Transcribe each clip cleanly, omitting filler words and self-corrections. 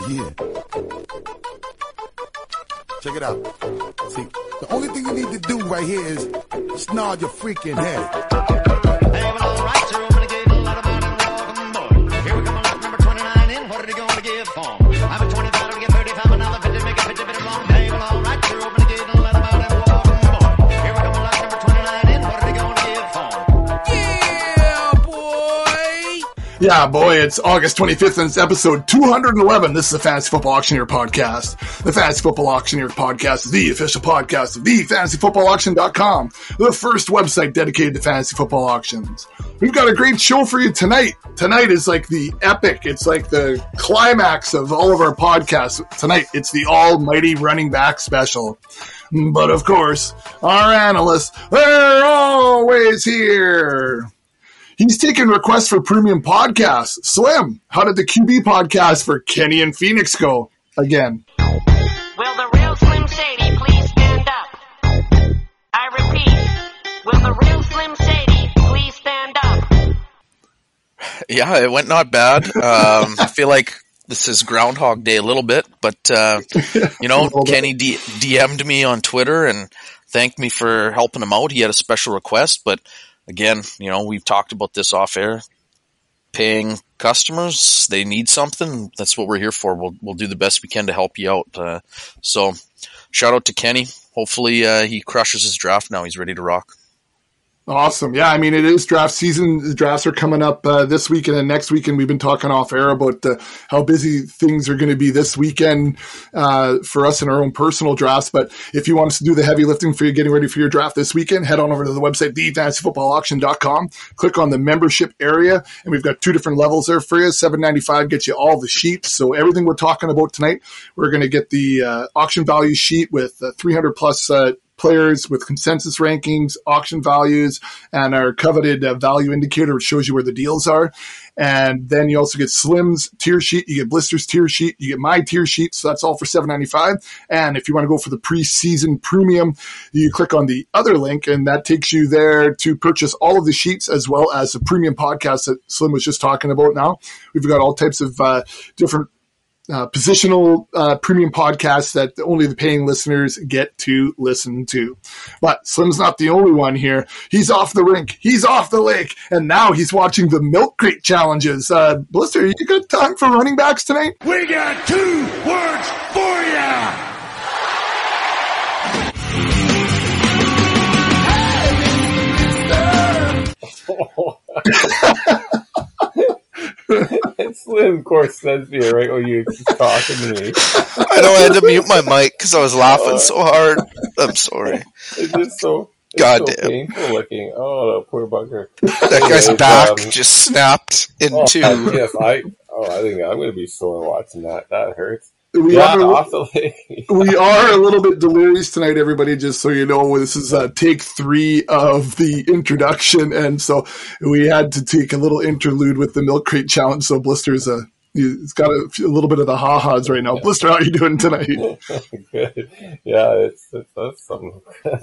Yeah. Check it out. See, the only thing you need to do right here is nod your freaking head. Hey, well, all right, sir, I'm gonna give a lot of money and welcome boy. Here we come, lot number 29 in. What are they gonna give for? I'm a $20 to get 35, another 50, make a 50 bit long. Hey, well, all right, sir, I'm gonna give a lot of money and welcome boy. Here we come, lot number 29 in. What are they gonna give for? Yeah, boy, it's August 25th and it's episode 211. This is the Fantasy Football Auctioneer Podcast. The Fantasy Football Auctioneer Podcast is the official podcast of thefantasyfootballauction.com, the first website dedicated to fantasy football auctions. We've got a great show for you tonight. Tonight is like the epic, it's like the climax of all of our podcasts. Tonight, it's the almighty running back special. But of course, our analysts, they're always here. He's taking requests for premium podcasts. Slim, how did the QB podcast for Kenny and Phoenix go? Again. Will the real Slim Shady please stand up? I repeat, will the real Slim Shady please stand up? Yeah, it went not bad. I feel like this is Groundhog Day a little bit, but, Kenny DM'd me on Twitter and thanked me for helping him out. He had a special request, but again, we've talked about this off air. Paying customers, they need something. That's what we're here for. We'll do the best we can to help you out. So shout out to Kenny. Hopefully he crushes his draft now. He's ready to rock. Awesome. Yeah, I mean, it is draft season. The drafts are coming up this weekend and next weekend. We've been talking off air about how busy things are going to be this weekend for us in our own personal drafts. But if you want us to do the heavy lifting for you getting ready for your draft this weekend, head on over to the website, thefantasyfootballauction.com. Click on the membership area, and we've got two different levels there for you. $7.95 gets you all the sheets. So everything we're talking about tonight, we're going to get the auction value sheet with 300 plus players with consensus rankings, auction values, and our coveted value indicator, which shows you where the deals are. And then you also get Slim's tier sheet, you get Blister's tier sheet, you get my tier sheet. So that's all for $7.95. And if you want to go for the preseason premium, you click on the other link, and that takes you there to purchase all of the sheets as well as the premium podcast that Slim was just talking about now. We've got all types of different positional premium podcasts that only the paying listeners get to listen to. But Slim's not the only one here. He's off the rink. He's off the lake. And now he's watching the Milk Crate Challenges. Blister, you got time for running backs tonight? We got 2 words for ya! Slim, of course, that's me right when you're talking to me. I know I had to mute my mic because I was laughing so hard. I'm sorry. It's just so painful looking. Oh, the poor bugger. That guy's back just snapped into... Yes, I think I'm going to be sore watching that. That hurts. We are a little bit delirious tonight, everybody, just so you know. This is take 3 of the introduction, and so we had to take a little interlude with the Milk Crate Challenge. So Blister's he's got a little bit of the ha-has right now. Blister, how are you doing tonight? Good. Yeah, that's some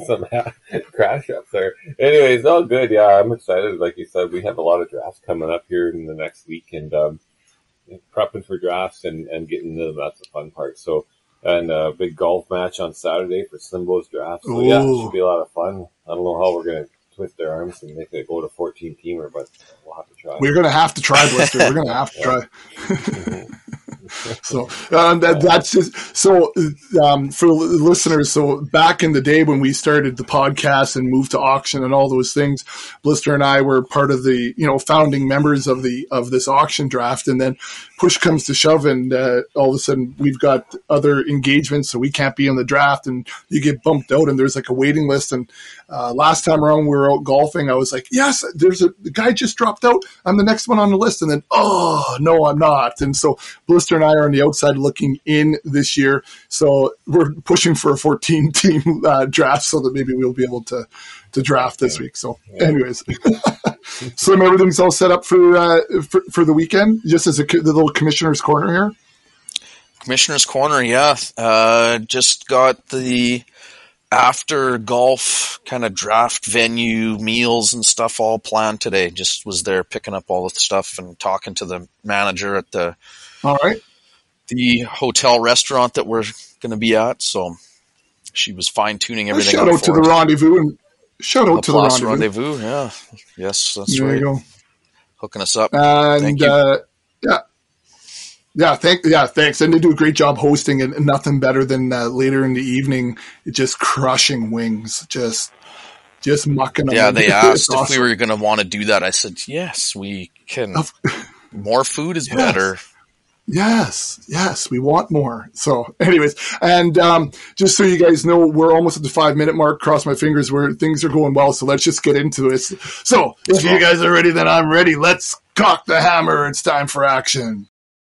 crash up there. Anyways, all good. Yeah, I'm excited. Like you said, we have a lot of drafts coming up here in the next week, and prepping for drafts and getting into them, that's the fun part. So, and a big golf match on Saturday for Slimbo's draft. So yeah, it should be a lot of fun. I don't know how we're going to twist their arms and make it go to 14-teamer, but we'll have to try. We're going to have to try, Blister. We're going to have to try. So that's just so for listeners. So back in the day when we started the podcast and moved to auction and all those things, Blister and I were part of the founding members of this auction draft. And then push comes to shove, and all of a sudden we've got other engagements, so we can't be in the draft, and you get bumped out, and there's like a waiting list. And last time around we were out golfing, I was like, yes, the guy just dropped out. I'm the next one on the list, and then oh no, I'm not. And so Blister and I are on the outside looking in this year. So we're pushing for a 14-team draft so that maybe we'll be able to draft this week. So anyways, Slim, everything's all set up for the weekend, just as the little commissioner's corner here. Commissioner's corner, yeah. Just got the after golf kind of draft venue meals and stuff all planned today. Just was there picking up all the stuff and talking to the manager at the all right the hotel restaurant that we're going to be at. So she was fine tuning everything. Shout out to the rendezvous and shout out to the rendezvous. Yeah, yes, that's there right. You go. Hooking us up. And thank you. Thanks. And they do a great job hosting, and nothing better than later in the evening, just crushing wings, just mucking them. Yeah, they asked if we were going to want to do that. I said, yes, we can. More food is better. Yes, we want more. So anyways, and just so you guys know, we're almost at the 5-minute mark. Cross my fingers where things are going well. So let's just get into it. So if you guys are ready, then I'm ready. Let's cock the hammer. It's time for action.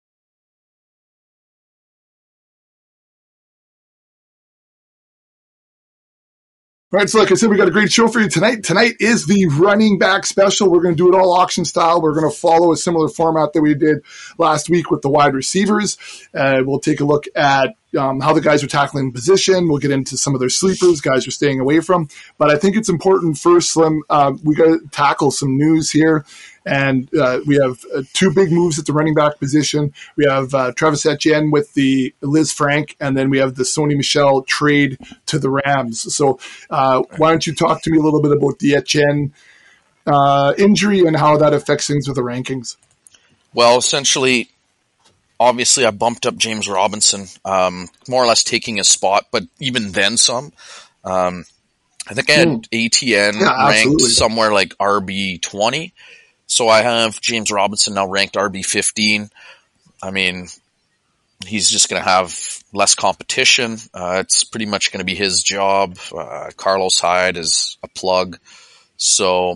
All right, so like I said, we got a great show for you tonight. Tonight is the running back special. We're going to do it all auction style. We're going to follow a similar format that we did last week with the wide receivers. We'll take a look at how the guys are tackling position. We'll get into some of their sleepers, guys are staying away from. But I think it's important first, Slim, we got to tackle some news here. And we have 2 big moves at the running back position. We have Travis Etienne with the Liz Frank, and then we have the Sony Michel trade to the Rams. So why don't you talk to me a little bit about the Etienne injury and how that affects things with the rankings? Well, essentially, obviously, I bumped up James Robinson, more or less taking his spot, but even then some. I think I had Etienne ranked somewhere like RB 20. So I have James Robinson now ranked RB 15. I mean, he's just going to have less competition. It's pretty much going to be his job. Carlos Hyde is a plug. So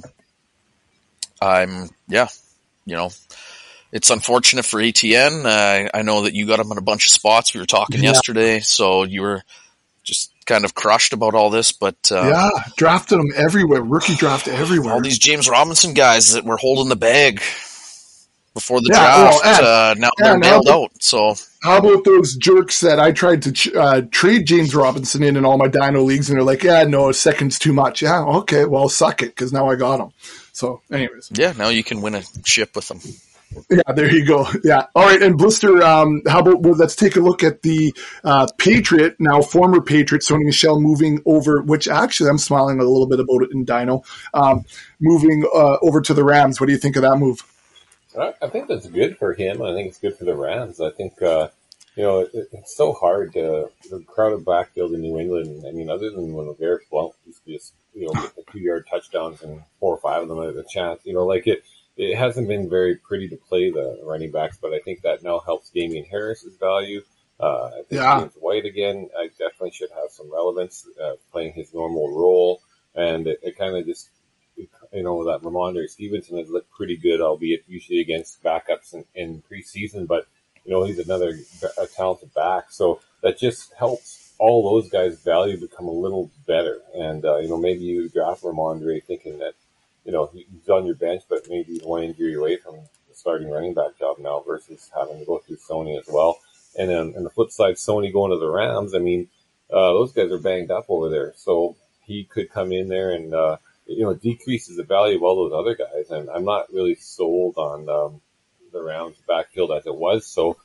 it's unfortunate for Etienne. I know that you got him in a bunch of spots. We were talking yesterday, so you were just kind of crushed about all this, but drafted him everywhere, rookie draft everywhere. All these James Robinson guys that were holding the bag before the draft, now they're nailed out. So how about those jerks that I tried to trade James Robinson in all my Dino leagues, and they're like, no, a second's too much. Yeah, okay, well, suck it, because now I got him. So, anyways, now you can win a ship with them. Yeah, there you go. Yeah. All right. And Blister, how about, let's take a look at the Patriot, now former Patriot, Sony Michel moving over, which actually I'm smiling a little bit about it in Dino, moving over to the Rams. What do you think of that move? I think that's good for him. I think it's good for the Rams. I think, it's so hard to the crowded backfield in New England. I mean, other than when Garrett Blount used to just, get the 2-yard touchdowns and 4 or 5 of them at a chance, it hasn't been very pretty to play the running backs, but I think that now helps Damian Harris's value. I think James White again, I definitely should have some relevance, playing his normal role. And it kind of just, that Ramondre Stevenson has looked pretty good, albeit usually against backups in preseason, but, he's another talented back. So that just helps all those guys' value become a little better. And, maybe you draft Ramondre thinking that, he's on your bench, but maybe he's one injury away from the starting running back job now versus having to go through Sony as well. And then on the flip side, Sony going to the Rams, I mean, those guys are banged up over there. So he could come in there and, decreases the value of all those other guys. And I'm not really sold on the Rams backfield as it was. So,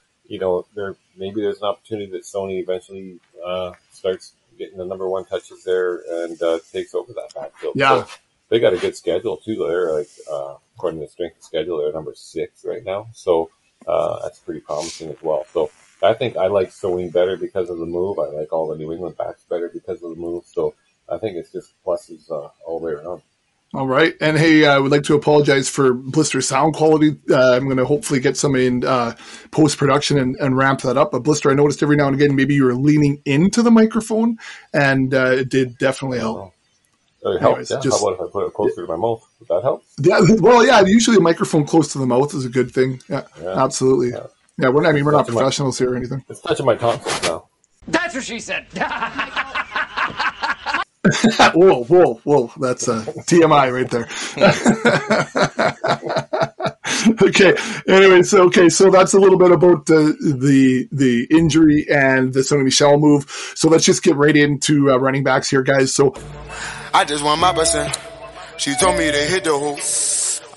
maybe there's an opportunity that Sony eventually starts getting the number 1 touches there and takes over that backfield. Yeah. So, they got a good schedule too. They're according to the strength of schedule, they're number 6 right now. So, that's pretty promising as well. So I think I like Sony better because of the move. I like all the New England backs better because of the move. So I think it's just pluses all the way around. All right. And hey, I would like to apologize for Blister's sound quality. I'm going to hopefully get somebody in post-production and ramp that up. But Blister, I noticed every now and again, maybe you were leaning into the microphone, and it did definitely help. It helps. Yeah. How about if I put it closer to my mouth? Would that help? Yeah. Well, yeah. Usually, a microphone close to the mouth is a good thing. Yeah. Absolutely. Yeah. We're not professionals here or anything. It's touching my tonsils now. That's what she said. Whoa. That's TMI right there. Okay. Anyway, so that's a little bit about the injury and the Sony Michel move. So let's just get right into running backs here, guys. So I just want my percent. She told me to hit the hoop.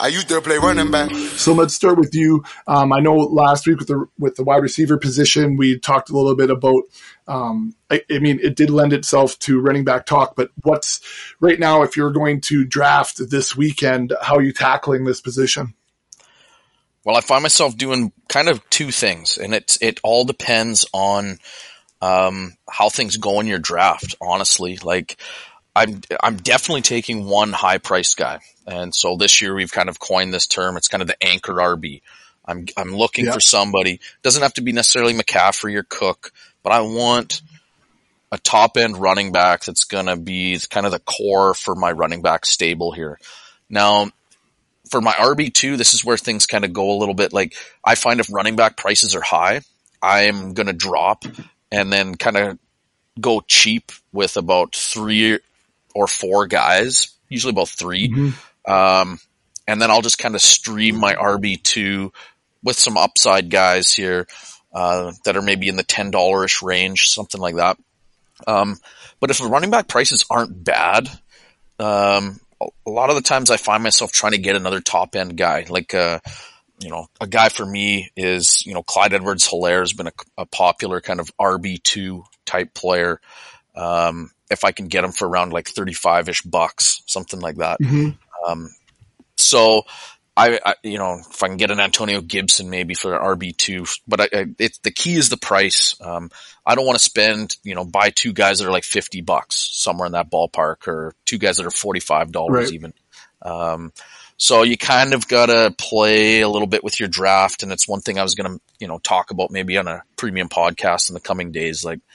I used to play running back. So let's start with you. I know last week with the wide receiver position, we talked a little bit about. I mean, it did lend itself to running back talk. But what's right now, if you're going to draft this weekend, how are you tackling this position? Well, I find myself doing kind of two things, and it all depends on how things go in your draft. Honestly, like I'm definitely taking one high priced guy. And so this year we've kind of coined this term. It's kind of the anchor RB. I'm looking for somebody. Doesn't have to be necessarily McCaffrey or Cook, but I want a top end running back that's going to be kind of the core for my running back stable here. Now, for my RB2, this is where things kind of go a little bit. Like I find if running back prices are high, I'm going to drop and then kind of go cheap with about 3 or 4 guys, usually about 3. Mm-hmm. And then I'll just kind of stream my RB2 with some upside guys here, that are maybe in the $10-ish range, something like that. But if the running back prices aren't bad, a lot of the times I find myself trying to get another top end guy. Like, a guy for me is, Clyde Edwards-Helaire has been a popular kind of RB2 type player. If I can get him for around like 35-ish bucks, something like that. Mm-hmm. So I if I can get an Antonio Gibson maybe for an RB2, but the key is the price. I don't want to spend, buy 2 guys that are like $50 somewhere in that ballpark, or 2 guys that are $45 even. So you kind of got to play a little bit with your draft. And it's one thing I was going to, talk about maybe on a premium podcast in the coming days. Like,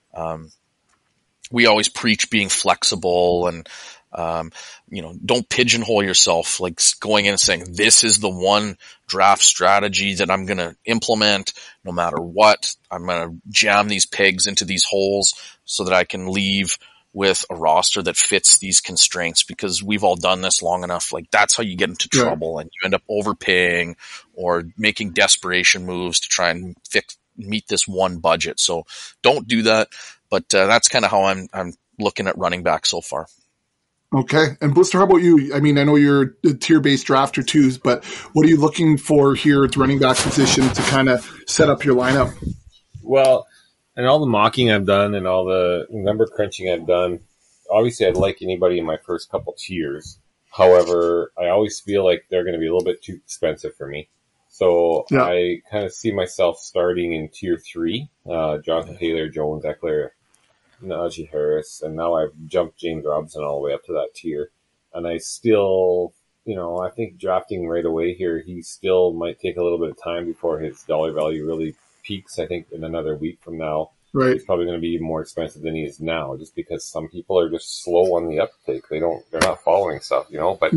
we always preach being flexible and, don't pigeonhole yourself, like going in and saying, this is the one draft strategy that I'm going to implement no matter what. I'm going to jam these pegs into these holes so that I can leave with a roster that fits these constraints, because we've all done this long enough. Like that's how you get into trouble, and you end up overpaying or making desperation moves to try and meet this one budget. So don't do that. But that's kind of how I'm looking at running back so far. Okay. And Blister, how about you? I mean, I know you're a tier-based drafter too, but what are you looking for here at the running back position to kind of set up your lineup? Well, and all the mocking I've done and all the number crunching I've done, obviously I'd like anybody in my first couple tiers. However, I always feel like they're going to be a little bit too expensive for me. So I kind of see myself starting in tier 3, Jonathan Taylor, Jones, Eckler, Najee Harris, and now I've jumped James Robinson all the way up to that tier. And I still, I think drafting right away here, he still might take a little bit of time before his dollar value really peaks. I think in another week from now, he's probably going to be more expensive than he is now, just because some people are just slow on the uptake. They're not following stuff, but,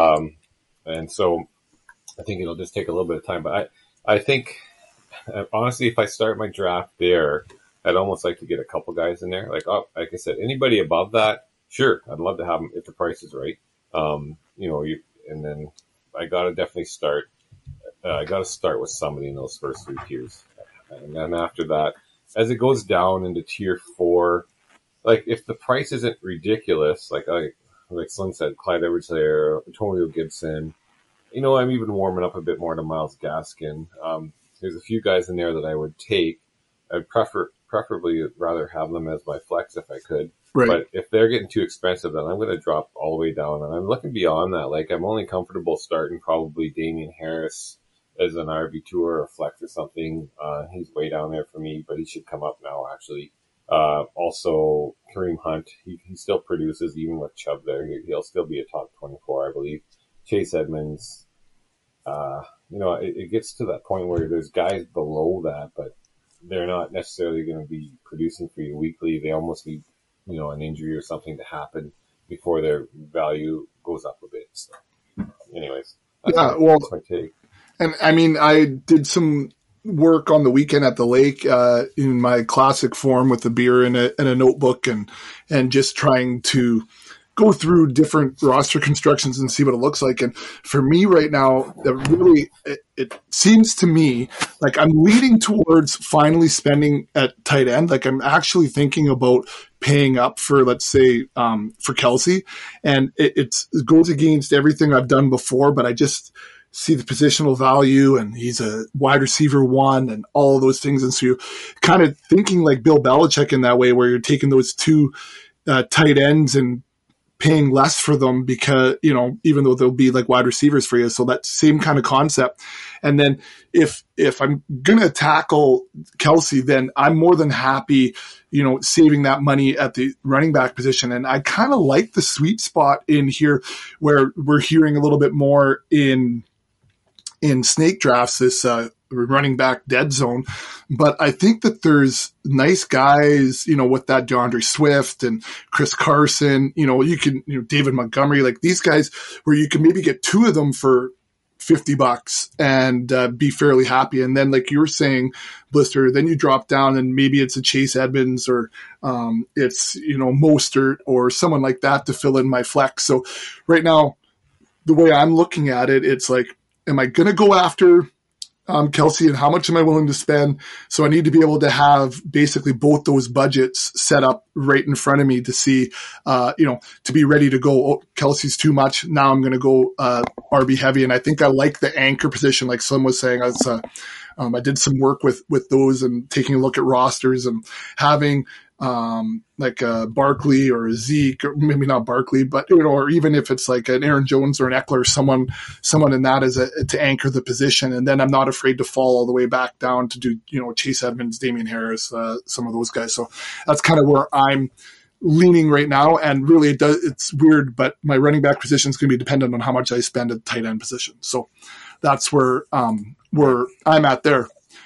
and so I think it'll just take a little bit of time. But I think, honestly, if I start my draft there, I'd almost like to get a couple guys in there. Like I said, anybody above that, sure, I'd love to have them if the price is right. And then I got to definitely start. I got to start with somebody in those first 3 tiers, and then after that, as it goes down into tier 4, like if the price isn't ridiculous, like Slim said, Clyde Edwards-Helaire, Antonio Gibson. I'm even warming up a bit more to Myles Gaskin. There's a few guys in there that I would take. I'd preferably rather have them as my flex if I could. Right. But if they're getting too expensive, then I'm going to drop all the way down. And I'm looking beyond that. Like, I'm only comfortable starting probably Damian Harris as an RB2 or a flex or something. He's way down there for me, but he should come up now, actually. Also, Kareem Hunt, he still produces even with Chubb there. He'll still be a top 24, I believe. Chase Edmonds, it gets to that point where there's guys below that, but they're not necessarily going to be producing for you weekly. They almost need, an injury or something to happen before their value goes up a bit. So, anyways, that's my take. And I mean, I did some work on the weekend at the lake in my classic form with a beer and a notebook and just trying to go through different roster constructions and see what it looks like. And for me right now, it seems to me like I'm leading towards finally spending at tight end. Like I'm actually thinking about paying up for, let's say, for Kelce. And it goes against everything I've done before, but I just see the positional value, and he's a wide receiver one and all of those things. And so you're kind of thinking like Bill Belichick in that way, where you're taking those two tight ends and paying less for them because, even though they'll be like wide receivers for you. So that same kind of concept. And then if I'm going to tackle Kelce, then I'm more than happy, saving that money at the running back position. And I kind of like the sweet spot in here where we're hearing a little bit more in snake drafts, this running back dead zone. But I think that there's nice guys, with that DeAndre Swift and Chris Carson, you can, David Montgomery, like these guys where you can maybe get two of them for $50 and be fairly happy. And then, like you were saying, Blister, then you drop down and maybe it's a Chase Edmonds or it's, Mostert or someone like that to fill in my flex. So right now, the way I'm looking at it, it's like, am I going to go after Kelce, and how much am I willing to spend? So I need to be able to have basically both those budgets set up right in front of me to see, to be ready to go. Oh, Kelce's too much. Now I'm going to go RB heavy. And I think I like the anchor position, like Slim was saying. I did some work with those and taking a look at rosters and having like a Barkley or a Zeke, or maybe not Barkley, but or even if it's like an Aaron Jones or an Eckler, someone in that to anchor the position, and then I'm not afraid to fall all the way back down to do Chase Edmonds, Damian Harris, some of those guys. So that's kind of where I'm leaning right now, and really it's weird, but my running back position is going to be dependent on how much I spend at the tight end position. So that's where I'm at there.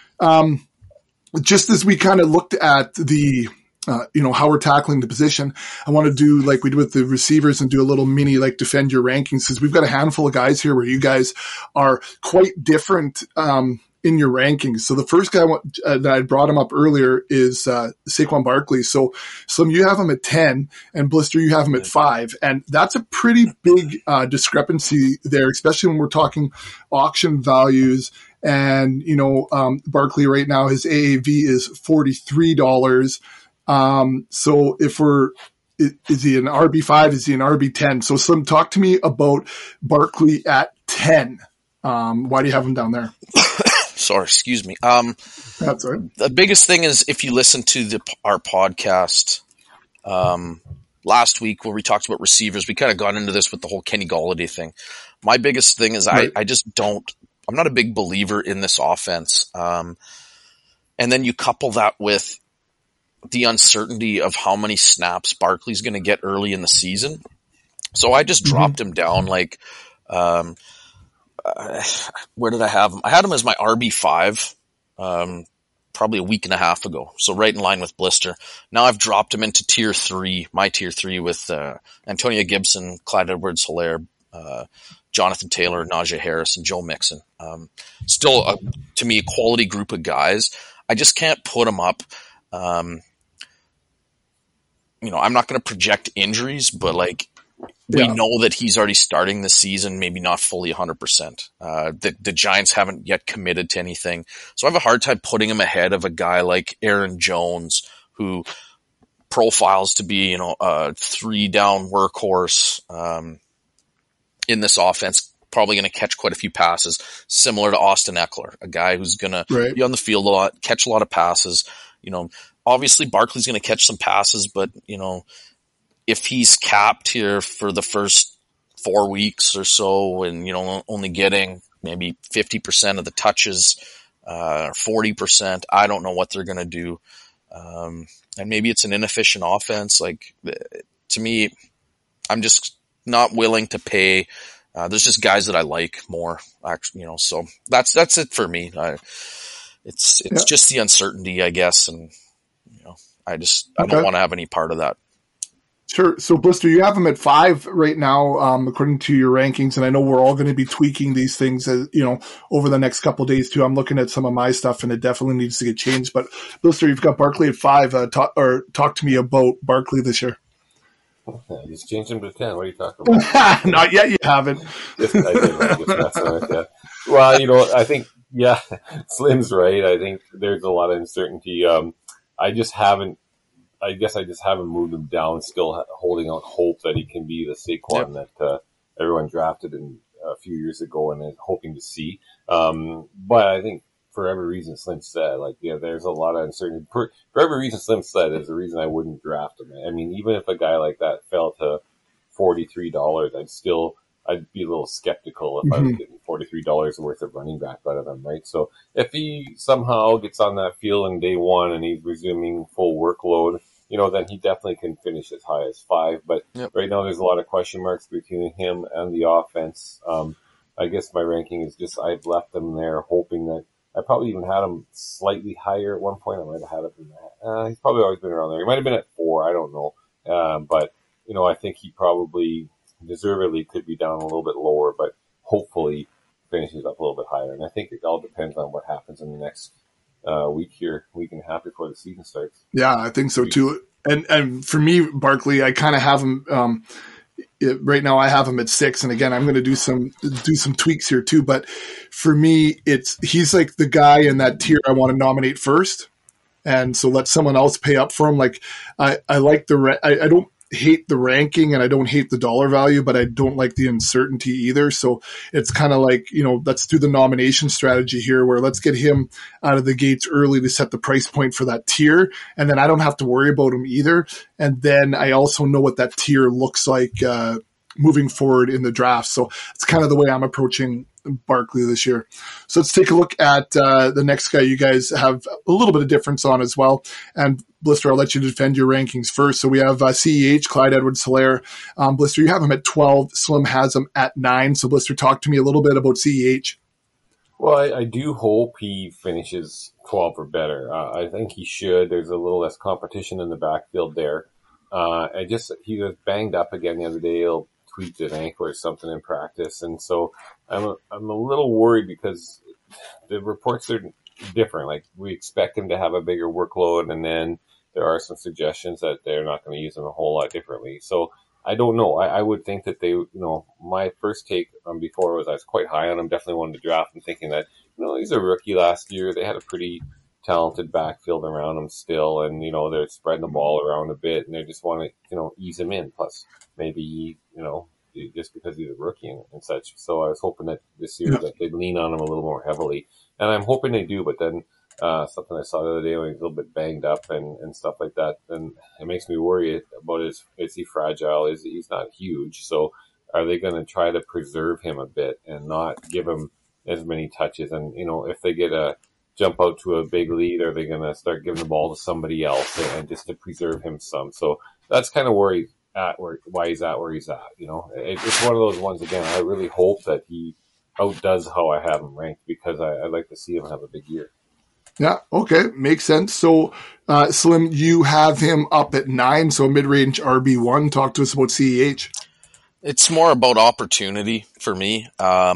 Just as we kind of looked at the how we're tackling the position, I want to do like we did with the receivers and do a little mini like defend your rankings, because we've got a handful of guys here where you guys are quite different in your rankings. So the first guy that I brought him up earlier is Saquon Barkley. So Slim, you have him at 10, and Blister, you have him at 5. And that's a pretty big discrepancy there, especially when we're talking auction values. And, Barkley right now, his AAV is $43. So if is he an RB5? Is he an RB10? So Slim, talk to me about Barkley at 10. Why do you have him down there? Sorry, excuse me. That's all right. The biggest thing is if you listen to our podcast last week where we talked about receivers, we kind of got into this with the whole Kenny Golladay thing. My biggest thing is right. I'm not a big believer in this offense. And then you couple that with the uncertainty of how many snaps Barkley's going to get early in the season. So I just dropped him down like, where did I have him? I had him as my RB5, probably a week and a half ago. So right in line with Blister. Now I've dropped him into tier 3, my tier 3 with, Antonio Gibson, Clyde Edwards-Helaire, Jonathan Taylor, Najee Harris, and Joe Mixon. Still, to me, a quality group of guys. I just can't put them up. I'm not going to project injuries, but we know that he's already starting the season, maybe not fully 100%. The Giants haven't yet committed to anything. So I have a hard time putting him ahead of a guy like Aaron Jones, who profiles to be, a 3-down workhorse, in this offense, probably going to catch quite a few passes, similar to Austin Eckler, a guy who's going to be on the field a lot, catch a lot of passes. Obviously Barkley's going to catch some passes, but, if he's capped here for the first 4 weeks or so and, only getting maybe 50% of the touches, 40%, I don't know what they're going to do. And maybe it's an inefficient offense. To me, I'm just not willing to pay. There's just guys that I like more, actually, so that's it for me. It's just the uncertainty, I guess. And, I don't want to have any part of that. Sure. So Blister, you have him at 5 right now, according to your rankings. And I know we're all going to be tweaking these things, over the next couple of days too. I'm looking at some of my stuff and it definitely needs to get changed, but Blister, you've got Barkley at 5. Talk to me about Barkley this year. Okay, just changed him to 10. What are you talking about? Not yet. You haven't. Yes, I did. I just messing with that. Well, I think, Slim's right. I think there's a lot of uncertainty. I just haven't I guess I just haven't moved him down, still holding out hope that he can be the Saquon that everyone drafted a few years ago and is hoping to see. But I think for every reason Slim said, there's a lot of uncertainty. For every reason Slim said is the reason I wouldn't draft him. I mean, even if a guy like that fell to $43, I'd be a little skeptical if I was getting $43 worth of running back out of him, right? So if he somehow gets on that field in day one and he's resuming full workload, then he definitely can finish as high as 5. But right now there's a lot of question marks between him and the offense. I guess my ranking is just I've left him there hoping that I probably even had him slightly higher at one point. I might have had him in that. He's probably always been around there. He might have been at 4. I don't know. But I think he probably deservedly could be down a little bit lower, but hopefully finishes up a little bit higher. And I think it all depends on what happens in the next week and a half before the season starts. Yeah, I think so too. And for me, Barkley, I kind of have him right now. I have him at 6, and again, I'm going to do some tweaks here too. But for me, he's like the guy in that tier I want to nominate first, and so let someone else pay up for him. Like I like I don't hate the ranking and I don't hate the dollar value, but I don't like the uncertainty either. So it's kind of like, let's do the nomination strategy here where let's get him out of the gates early to set the price point for that tier. And then I don't have to worry about him either. And then I also know what that tier looks like, moving forward in the draft. So it's kind of the way I'm approaching Barkley this year. So let's take a look at the next guy you guys have a little bit of difference on as well. And Blister, I'll let you defend your rankings first. So we have CEH, Clyde Edwards-Helaire. Blister, you have him at 12. Slim has him at 9. So Blister, talk to me a little bit about CEH. Well, I do hope he finishes 12 or better. I think he should. There's a little less competition in the backfield there. He was banged up again the other day. He'll tweaked an ankle or something in practice, and so I'm a little worried because the reports are different. Like we expect him to have a bigger workload, and then there are some suggestions that they're not going to use him a whole lot differently. So I don't know. I would think that they, my first take before was I was quite high on him. Definitely wanted to draft him, thinking that he's a rookie last year. They had a pretty talented backfield around him still, and they're spreading the ball around a bit, and they just want to ease him in. Plus, maybe just because he's a rookie and such. So I was hoping that this year that they'd lean on him a little more heavily, and I'm hoping they do. But then something I saw the other day when he's a little bit banged up and stuff like that, then it makes me worry about is he fragile? He's not huge, so are they going to try to preserve him a bit and not give him as many touches? And if they get a jump out to a big lead, are they going to start giving the ball to somebody else and just to preserve him some? So that's kind of why he's at where he's at. It's one of those ones, again, I really hope that he outdoes how I have him ranked, because I'd like to see him have a big year. Yeah, okay, makes sense. So, Slim, you have him up at 9, so mid-range RB1. Talk to us about CEH. It's more about opportunity for me.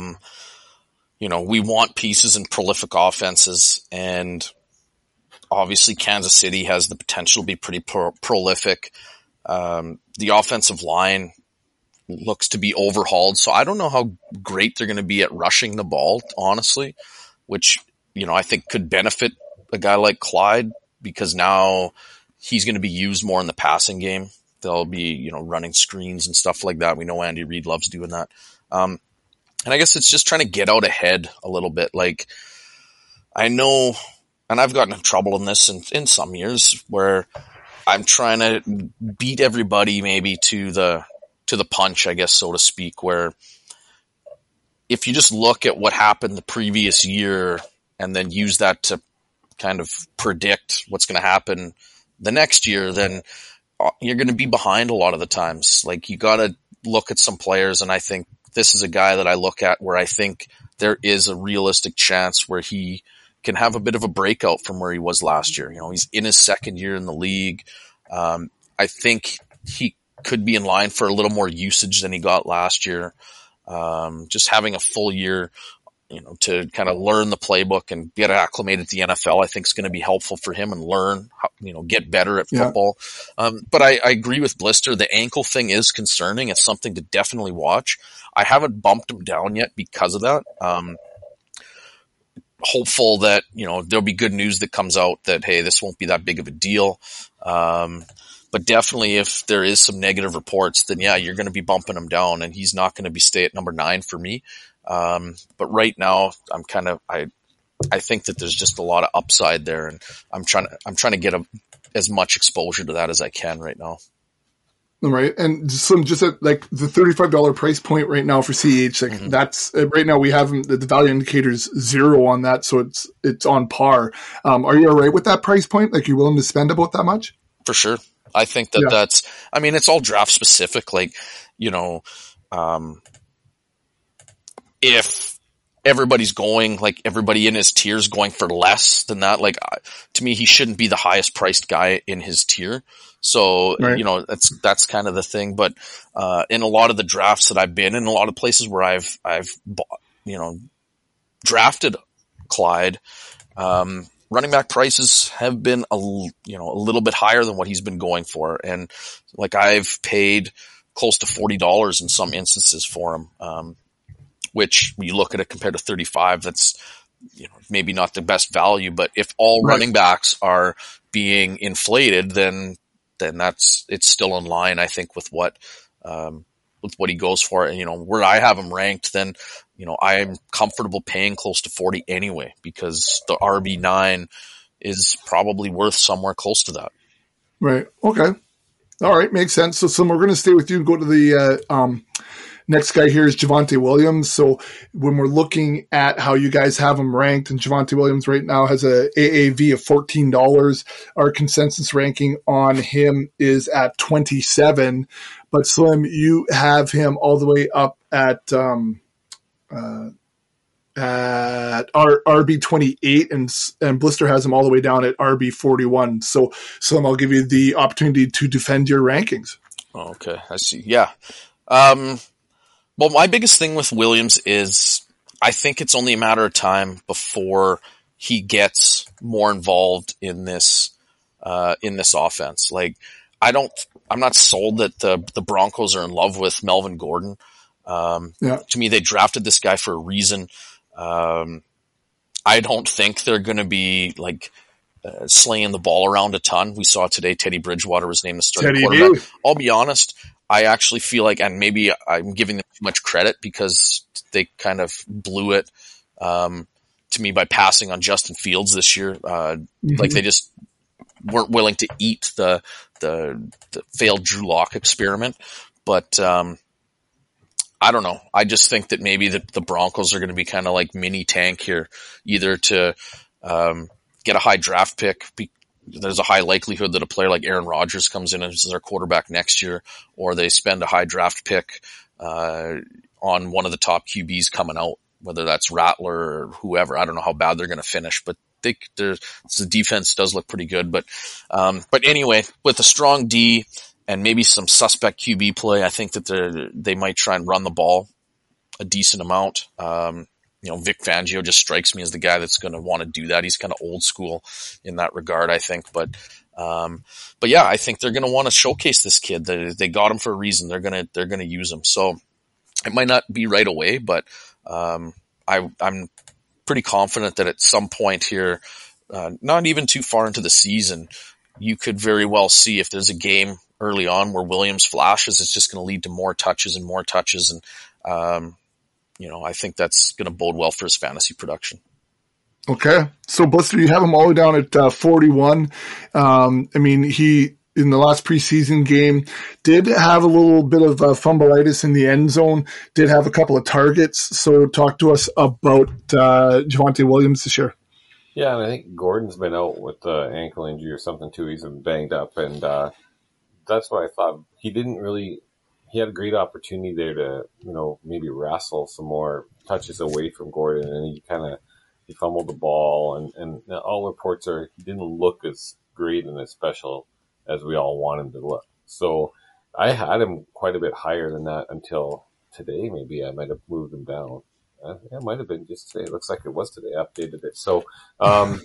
We want pieces in prolific offenses, and obviously Kansas City has the potential to be pretty prolific. The offensive line looks to be overhauled, so I don't know how great they're going to be at rushing the ball, honestly, which, I think could benefit a guy like Clyde, because now he's going to be used more in the passing game. They'll be, running screens and stuff like that. We know Andy Reid loves doing that. And I guess it's just trying to get out ahead a little bit. Like, I know, and I've gotten in trouble in this in some years, where I'm trying to beat everybody maybe to the punch, I guess, so to speak, where if you just look at what happened the previous year and then use that to kind of predict what's going to happen the next year, then you're going to be behind a lot of the times. Like, you got to look at some players, and I think this is a guy that I look at where I think there is a realistic chance where he can have a bit of a breakout from where he was last year. He's in his second year in the league. I think he could be in line for a little more usage than he got last year. Just having a full year, to kind of learn the playbook and get acclimated to the NFL, I think is going to be helpful for him and learn how, get better at football. But I agree with Blister. The ankle thing is concerning. It's something to definitely watch. I haven't bumped him down yet because of that. Hopeful that, there'll be good news that comes out that, hey, this won't be that big of a deal. But definitely if there is some negative reports, then yeah, you're going to be bumping him down, and he's not going to be stay at number 9 for me. But right now I think that there's just a lot of upside there, and I'm trying to get as much exposure to that as I can right now. Right. And just at like the $35 price point right now for CH, like that's right now we have the value indicator's 0 on that. So it's on par. Are you all right with that price point? Like, you're willing to spend about that much? For sure. I think that it's all draft specific. Like, if everybody's going, like everybody in his tiers going for less than that, like to me, he shouldn't be the highest priced guy in his tier. So, right. That's kind of the thing. But, in a lot of the drafts that I've been in, a lot of places where I've drafted Clyde, running back prices have been a little bit higher than what he's been going for. And like, I've paid close to $40 in some instances for him. Which when you look at it compared to 35, that's, maybe not the best value, but if all running backs are being inflated, then it's still in line, I think, with what he goes for. And, where I have him ranked, then, I'm comfortable paying close to 40 anyway, because the RB9 is probably worth somewhere close to that. Right. Okay. All right. Makes sense. So we're going to stay with you and go to the, next guy here is Javonte Williams. So when we're looking at how you guys have him ranked, and Javonte Williams right now has a AAV of $14, our consensus ranking on him is at 27. But Slim, you have him all the way up at RB 28, and Blister has him all the way down at RB 41. So Slim, I'll give you the opportunity to defend your rankings. Oh, okay, I see. Yeah. Well, my biggest thing with Williams is I think it's only a matter of time before he gets more involved in this offense. Like, I'm not sold that the Broncos are in love with Melvin Gordon. To me, they drafted this guy for a reason. I don't think they're going to be like slinging the ball around a ton. We saw today Teddy Bridgewater was named the starting quarterback. I'll be honest, I actually feel like, and maybe I'm giving them too much credit because they kind of blew it to me by passing on Justin Fields this year. Like, they just weren't willing to eat the failed Drew Lock experiment. But I don't know. I just think that maybe the Broncos are going to be kind of like mini tank here, either to get a high draft pick. There's a high likelihood that a player like Aaron Rodgers comes in as their quarterback next year, or they spend a high draft pick on one of the top QBs coming out, whether that's Rattler or whoever. I don't know how bad they're going to finish, but the defense does look pretty good. But anyway, with a strong D and maybe some suspect QB play, I think that they might try and run the ball a decent amount. Vic Fangio just strikes me as the guy that's going to want to do that. He's kind of old school in that regard, I think. But yeah, I think they're going to want to showcase this kid. They got him for a reason. They're going to use him. So it might not be right away, but I'm pretty confident that at some point here, not even too far into the season, you could very well see if there's a game early on where Williams flashes, it's just going to lead to more touches and more touches. And, I think that's going to bode well for his fantasy production. Okay. So, Blister, you have him all the way down at 41. He, in the last preseason game, did have a little bit of fumbleitis in the end zone, did have a couple of targets. So, talk to us about Javonte Williams this year. Yeah, and I think Gordon's been out with the ankle injury or something too. He's been banged up, and that's why I thought he had a great opportunity there to, maybe wrestle some more touches away from Gordon, and he fumbled the ball, and all reports are he didn't look as great and as special as we all want him to look. So I had him quite a bit higher than that until today. Maybe I might have moved him down. It might have been just today. It looks like it was today. I updated it. So I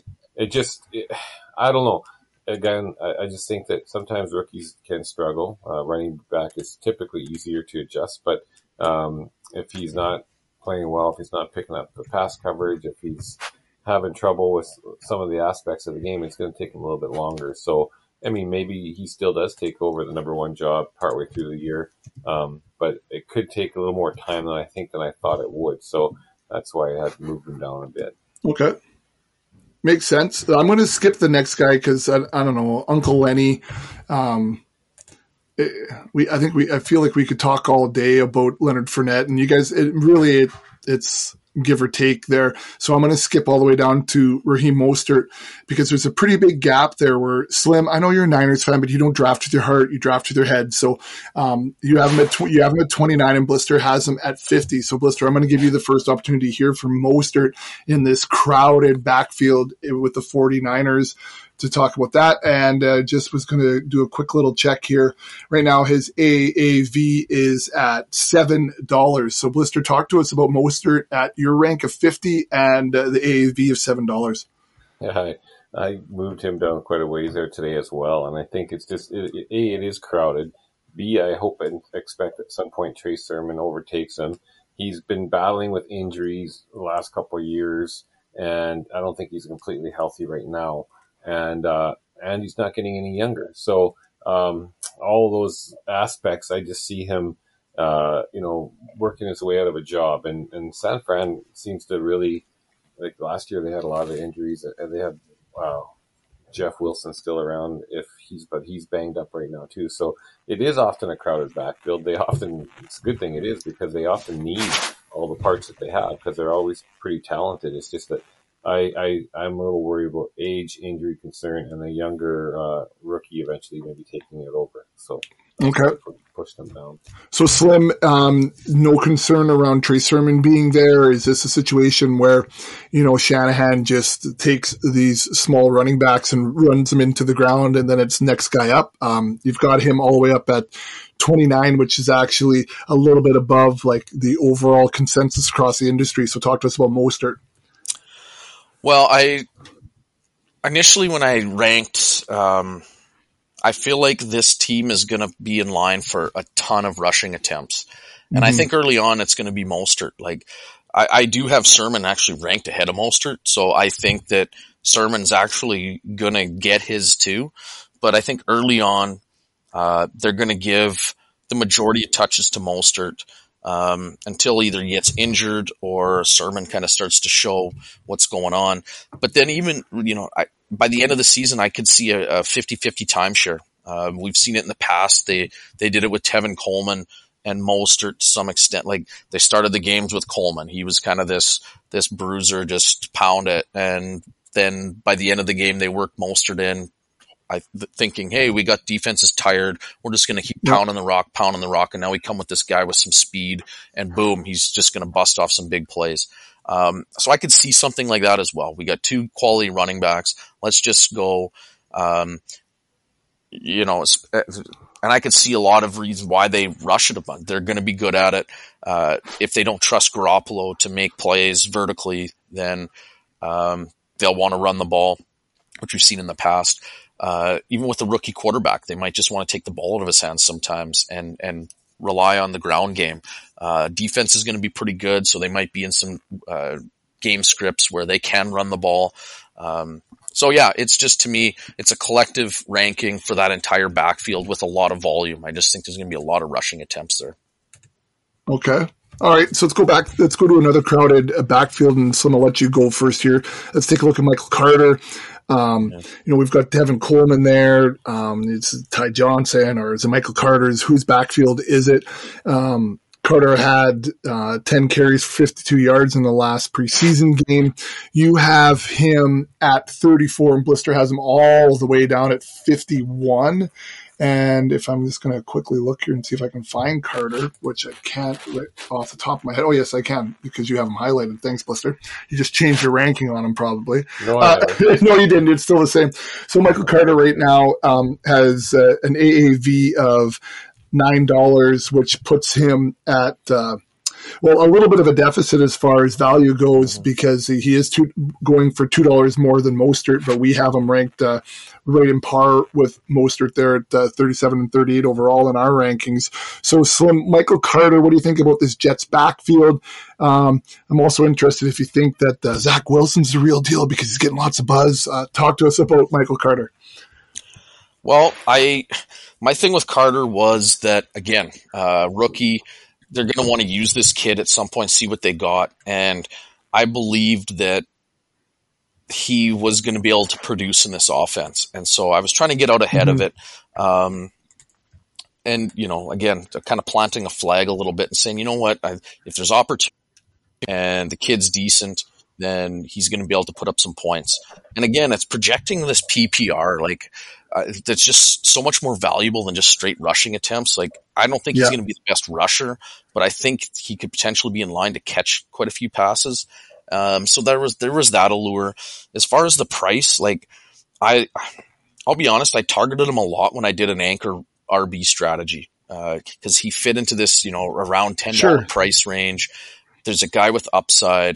don't know. Again, I just think that sometimes rookies can struggle. Running back is typically easier to adjust, but if he's not playing well, if he's not picking up the pass coverage, if he's having trouble with some of the aspects of the game, it's going to take him a little bit longer. So I mean, maybe he still does take over the number one job partway through the year, but it could take a little more time than I thought it would. So that's why I had to move him down a bit. Okay. Makes sense. I'm going to skip the next guy because I don't know, Uncle Lenny. I feel like we could talk all day about Leonard Fournette, and you guys, it's give or take there. So I'm going to skip all the way down to Raheem Mostert because there's a pretty big gap there where Slim, I know you're a Niners fan, but you don't draft with your heart, you draft with your head. So you have him at 29 and Blister has him at 50. So Blister, I'm going to give you the first opportunity here for Mostert in this crowded backfield with the 49ers to talk about that. And just was going to do a quick little check here. Right now, his AAV is at $7. So Blister, talk to us about Mostert at your rank of 50 and the AAV of $7. Yeah, I moved him down quite a ways there today as well. And I think it's just, A, it is crowded. B, I hope and expect at some point Trey Sermon overtakes him. He's been battling with injuries the last couple of years, and I don't think he's completely healthy right now. And he's not getting any younger. So, all those aspects, I just see him, working his way out of a job. And San Fran seems to really, like last year, they had a lot of injuries. They had, Jeff Wilson still around but he's banged up right now too. So it is often a crowded backfield. It's a good thing it is because they often need all the parts that they have because they're always pretty talented. It's just that I'm a little worried about age, injury concern, and a younger rookie eventually maybe taking it over. So okay, push them down. So Slim, no concern around Trey Sermon being there. Is this a situation where, Shanahan just takes these small running backs and runs them into the ground, and then it's next guy up? You've got him all the way up at 29, which is actually a little bit above like the overall consensus across the industry. So talk to us about Mostert. Well, initially when I ranked, I feel like this team is going to be in line for a ton of rushing attempts. And I think early on it's going to be Mostert. Like I do have Sermon actually ranked ahead of Mostert. So I think that Sermon's actually going to get his too. But I think early on, they're going to give the majority of touches to Mostert. Until either he gets injured or Sermon kind of starts to show what's going on. But then even, by the end of the season, I could see a 50-50 timeshare. We've seen it in the past. They did it with Tevin Coleman and Mostert to some extent. Like they started the games with Coleman. He was kind of this bruiser, just pound it. And then by the end of the game, they worked Mostert in. Thinking, hey, we got defenses tired. We're just going to keep pounding the rock. And now we come with this guy with some speed and boom, he's just going to bust off some big plays. So I could see something like that as well. We got two quality running backs. Let's just go, and I could see a lot of reasons why they rush it a bunch. They're going to be good at it. If they don't trust Garoppolo to make plays vertically, then, they'll want to run the ball, which we've seen in the past. Even with the rookie quarterback, they might just want to take the ball out of his hands sometimes and rely on the ground game. Defense is going to be pretty good, so they might be in some game scripts where they can run the ball. So yeah, it's just, to me, it's a collective ranking for that entire backfield with a lot of volume. I just think there's going to be a lot of rushing attempts there. Okay. All right, so let's go back. Let's go to another crowded backfield, and so I'm going to let you go first here. Let's take a look at Michael Carter. We've got Tevin Coleman there. It's Ty Johnson, or is it Michael Carter's? Whose backfield is it? Carter had 10 carries for 52 yards in the last preseason game. You have him at 34, and Blister has him all the way down at 51. And if I'm just going to quickly look here and see if I can find Carter, which I can't right off the top of my head. Oh, yes, I can, because you have him highlighted. Thanks, Blister. You just changed your ranking on him, probably. No, no, you didn't. It's still the same. So Michael Carter right now has an AAV of $9, which puts him at a little bit of a deficit as far as value goes, because he is going for $2 more than Mostert, but we have him ranked right in par with Mostert there at 37 and 38 overall in our rankings. So Slim, Michael Carter, what do you think about this Jets backfield? I'm also interested if you think that Zach Wilson's the real deal because he's getting lots of buzz. Talk to us about Michael Carter. Well, my thing with Carter was that, again, rookie, they're going to want to use this kid at some point, see what they got. And I believed that he was going to be able to produce in this offense. And so I was trying to get out ahead of it. And, again, kind of planting a flag a little bit and saying, you know what, if there's opportunity and the kid's decent, then he's going to be able to put up some points. And again, it's projecting this PPR, that's just so much more valuable than just straight rushing attempts. Like, I don't think he's going to be the best rusher, but I think he could potentially be in line to catch quite a few passes. So there was that allure. As far as the price, I'll be honest, I targeted him a lot when I did an anchor RB strategy, because he fit into this, around $10 price range. There's a guy with upside.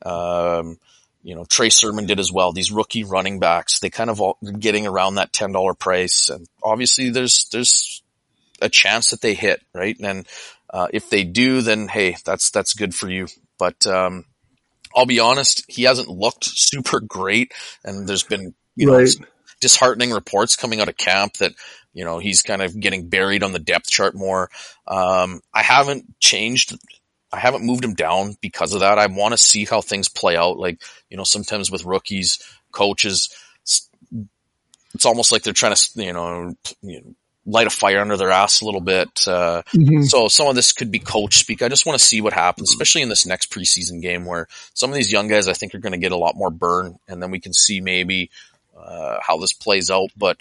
Trey Sermon did as well. These rookie running backs, they kind of all getting around that $10 price. And obviously there's a chance that they hit, right? And, if they do, then hey, that's good for you. But, I'll be honest, he hasn't looked super great. And there's been, disheartening reports coming out of camp that, he's kind of getting buried on the depth chart more. I haven't moved him down because of that. I want to see how things play out. Sometimes with rookies, coaches, it's almost like they're trying to, light a fire under their ass a little bit. So some of this could be coach speak. I just want to see what happens, especially in this next preseason game where some of these young guys I think are going to get a lot more burn, and then we can see maybe how this plays out. But